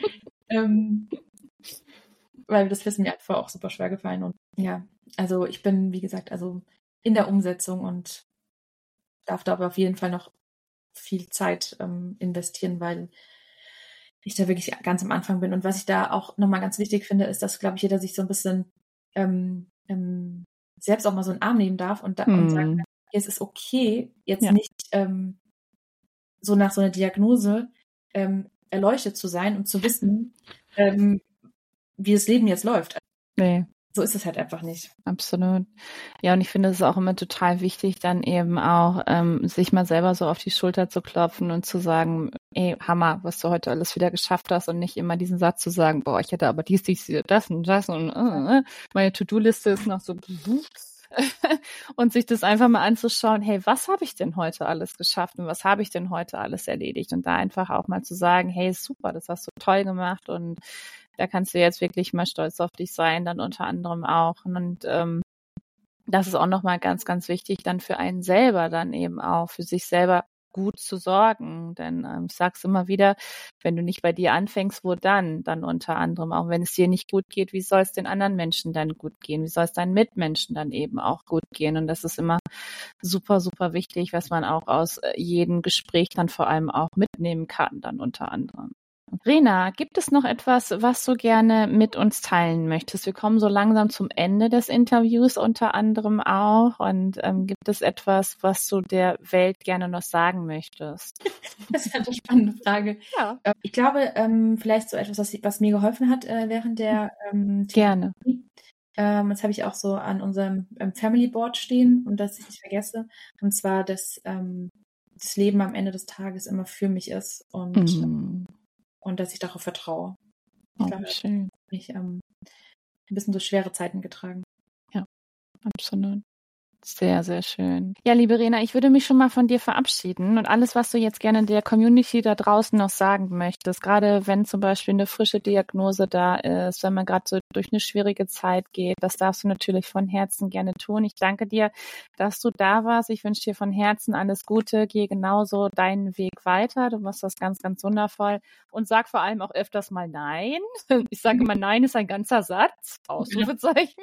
Weil das ist mir vorher auch super schwer gefallen. Und ja, also ich bin, wie gesagt, also in der Umsetzung und darf da aber auf jeden Fall noch viel Zeit investieren, weil ich da wirklich ganz am Anfang bin. Und was ich da auch nochmal ganz wichtig finde, ist, dass, glaube ich, jeder sich so ein bisschen selbst auch mal so einen Arm nehmen darf und sagen, es ist okay, jetzt nicht so nach so einer Diagnose erleuchtet zu sein und zu wissen, wie das Leben jetzt läuft. Nee. So ist es halt einfach nicht. Absolut. Ja, und ich finde es ist auch immer total wichtig, dann eben auch sich mal selber so auf die Schulter zu klopfen und zu sagen, ey, Hammer, was du heute alles wieder geschafft hast, und nicht immer diesen Satz zu sagen, boah, ich hätte aber dies, das und meine To-Do-Liste ist noch so und sich das einfach mal anzuschauen, hey, was habe ich denn heute alles geschafft und was habe ich denn heute alles erledigt, und da einfach auch mal zu sagen, hey, super, das hast du toll gemacht, und da kannst du jetzt wirklich mal stolz auf dich sein, dann unter anderem auch. Und das ist auch nochmal ganz, ganz wichtig, dann für einen selber dann eben auch, für sich selber gut zu sorgen. Denn ich sage es immer wieder, wenn du nicht bei dir anfängst, wo dann? Dann unter anderem, auch wenn es dir nicht gut geht, wie soll es den anderen Menschen dann gut gehen? Wie soll es deinen Mitmenschen dann eben auch gut gehen? Und das ist immer super, super wichtig, was man auch aus jedem Gespräch dann vor allem auch mitnehmen kann, dann unter anderem. Rena, gibt es noch etwas, was du gerne mit uns teilen möchtest? Wir kommen so langsam zum Ende des Interviews unter anderem auch. Und gibt es etwas, was du der Welt gerne noch sagen möchtest? Das ist eine spannende Frage. Ja. Ich glaube, vielleicht so etwas, was mir geholfen hat während der gerne. Das habe ich auch so an unserem Family Board stehen, und dass ich nicht vergesse. Und zwar, dass das Leben am Ende des Tages immer für mich ist und dass ich darauf vertraue. Ich glaube, schön. Das hat mich ein bisschen so schwere Zeiten getragen. Ja, absolut. Sehr, sehr schön. Ja, liebe Rena, ich würde mich schon mal von dir verabschieden, und alles, was du jetzt gerne der Community da draußen noch sagen möchtest, gerade wenn zum Beispiel eine frische Diagnose da ist, wenn man gerade so durch eine schwierige Zeit geht, das darfst du natürlich von Herzen gerne tun. Ich danke dir, dass du da warst. Ich wünsche dir von Herzen alles Gute. Geh genauso deinen Weg weiter. Du machst das ganz, ganz wundervoll, und sag vor allem auch öfters mal Nein. Ich sage immer, Nein ist ein ganzer Satz. Ausrufezeichen.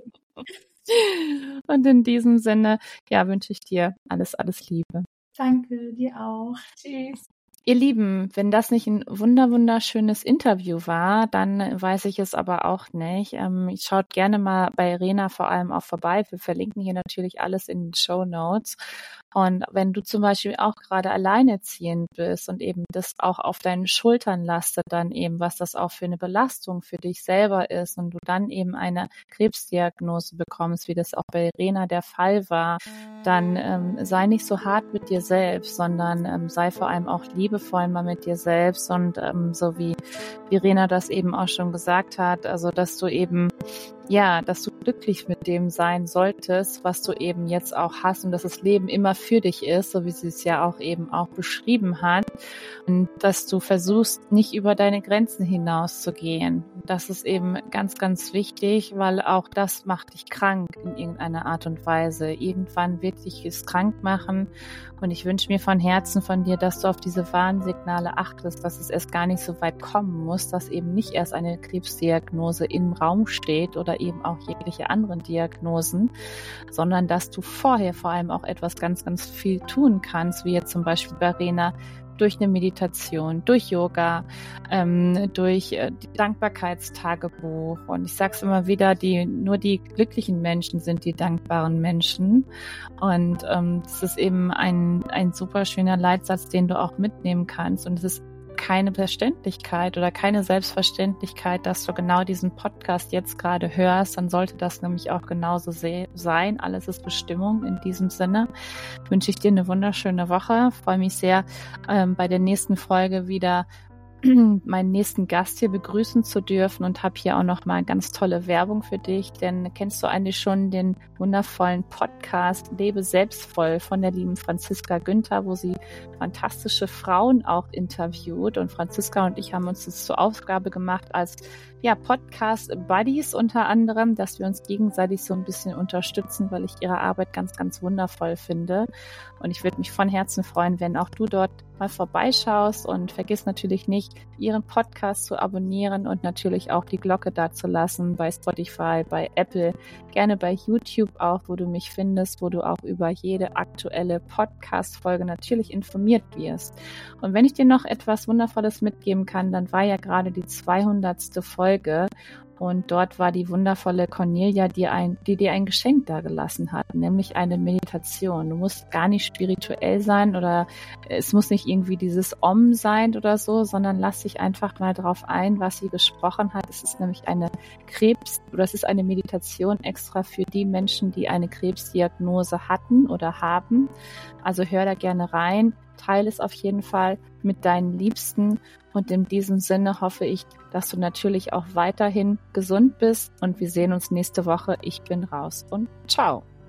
Und in diesem Sinne, ja, wünsche ich dir alles, alles Liebe. Danke, dir auch. Tschüss. Ihr Lieben, wenn das nicht ein wunderschönes Interview war, dann weiß ich es aber auch nicht. Schaut gerne mal bei Rena vor allem auch vorbei. Wir verlinken hier natürlich alles in den Shownotes. Und wenn du zum Beispiel auch gerade alleinerziehend bist und eben das auch auf deinen Schultern lastet, dann eben, was das auch für eine Belastung für dich selber ist und du dann eben eine Krebsdiagnose bekommst, wie das auch bei Rena der Fall war, dann sei nicht so hart mit dir selbst, sondern sei vor allem auch liebevoll mal mit dir selbst und so wie Rena das eben auch schon gesagt hat, also dass du eben dass du glücklich mit dem sein solltest, was du eben jetzt auch hast und dass das Leben immer für dich ist, so wie sie es ja auch eben auch beschrieben hat und dass du versuchst, nicht über deine Grenzen hinauszugehen. Das ist eben ganz, ganz wichtig, weil auch das macht dich krank in irgendeiner Art und Weise. Irgendwann wird dich es krank machen und ich wünsche mir von Herzen von dir, dass du auf diese Warnsignale achtest, dass es erst gar nicht so weit kommen muss, dass eben nicht erst eine Krebsdiagnose im Raum steht oder eben auch jegliche anderen Diagnosen, sondern dass du vorher vor allem auch etwas ganz, ganz viel tun kannst, wie jetzt zum Beispiel bei Rena, durch eine Meditation, durch Yoga, durch Dankbarkeitstagebuch. Und ich sage es immer wieder, nur die glücklichen Menschen sind die dankbaren Menschen. Und das ist eben ein super schöner Leitsatz, den du auch mitnehmen kannst. Und es ist keine Verständlichkeit oder keine Selbstverständlichkeit, dass du genau diesen Podcast jetzt gerade hörst, dann sollte das nämlich auch genauso sein. Alles ist Bestimmung. In diesem Sinne wünsche ich dir eine wunderschöne Woche. Freue mich sehr, bei der nächsten Folge wieder meinen nächsten Gast hier begrüßen zu dürfen und habe hier auch noch mal ganz tolle Werbung für dich, denn kennst du eigentlich schon den wundervollen Podcast Lebe selbstvoll von der lieben Franziska Günther, wo sie fantastische Frauen auch interviewt und Franziska und ich haben uns das zur Aufgabe gemacht als Podcast-Buddies unter anderem, dass wir uns gegenseitig so ein bisschen unterstützen, weil ich ihre Arbeit ganz, ganz wundervoll finde. Und ich würde mich von Herzen freuen, wenn auch du dort mal vorbeischaust und vergiss natürlich nicht, ihren Podcast zu abonnieren und natürlich auch die Glocke dazulassen bei Spotify, bei Apple, gerne bei YouTube auch, wo du mich findest, wo du auch über jede aktuelle Podcast-Folge natürlich informiert wirst. Und wenn ich dir noch etwas Wundervolles mitgeben kann, dann war ja gerade die 200. Folge und dort war die wundervolle Cornelia, die dir ein Geschenk dagelassen hat, nämlich eine Meditation. Du musst gar nicht spirituell sein oder es muss nicht irgendwie dieses Om sein oder so, sondern lass dich einfach mal drauf ein, was sie gesprochen hat. Es ist nämlich es ist eine Meditation extra für die Menschen, die eine Krebsdiagnose hatten oder haben. Also hör da gerne rein. Teile es auf jeden Fall mit deinen Liebsten und in diesem Sinne hoffe ich, dass du natürlich auch weiterhin gesund bist und wir sehen uns nächste Woche. Ich bin raus und ciao.